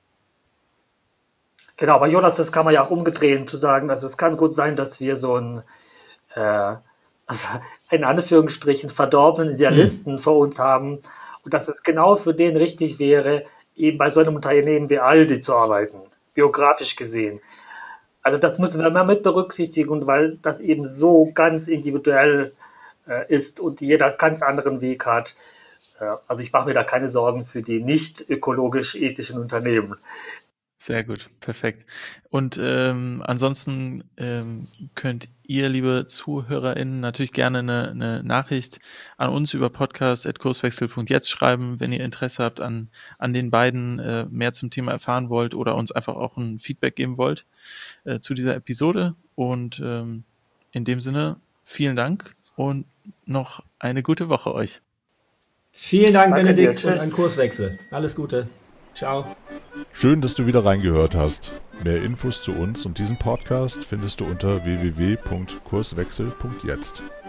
Genau, aber Jonas, das kann man ja auch umgedrehen zu sagen. Also es kann gut sein, dass wir so einen, äh, also in Anführungsstrichen, verdorbenen Idealisten hm. vor uns haben und dass es genau für den richtig wäre, eben bei so einem Unternehmen wie Aldi zu arbeiten, biografisch gesehen. Also das müssen wir immer mit berücksichtigen, und weil das eben so ganz individuell äh, ist und jeder ganz anderen Weg hat. Äh, also ich mache mir da keine Sorgen für die nicht ökologisch ethischen Unternehmen. Sehr gut, perfekt. Und ähm, ansonsten ähm, könnt ihr, liebe ZuhörerInnen, natürlich gerne eine, eine Nachricht an uns über podcast at kurswechsel punkt jetzt schreiben, wenn ihr Interesse habt an, an den beiden, äh, mehr zum Thema erfahren wollt oder uns einfach auch ein Feedback geben wollt äh, zu dieser Episode. Und ähm, in dem Sinne, vielen Dank und noch eine gute Woche euch. Vielen Dank, Danke Benedikt, dir, und ein Kurswechsel. Alles Gute. Ciao. Schön, dass du wieder reingehört hast. Mehr Infos zu uns und diesem Podcast findest du unter w w w punkt kurswechsel punkt jetzt.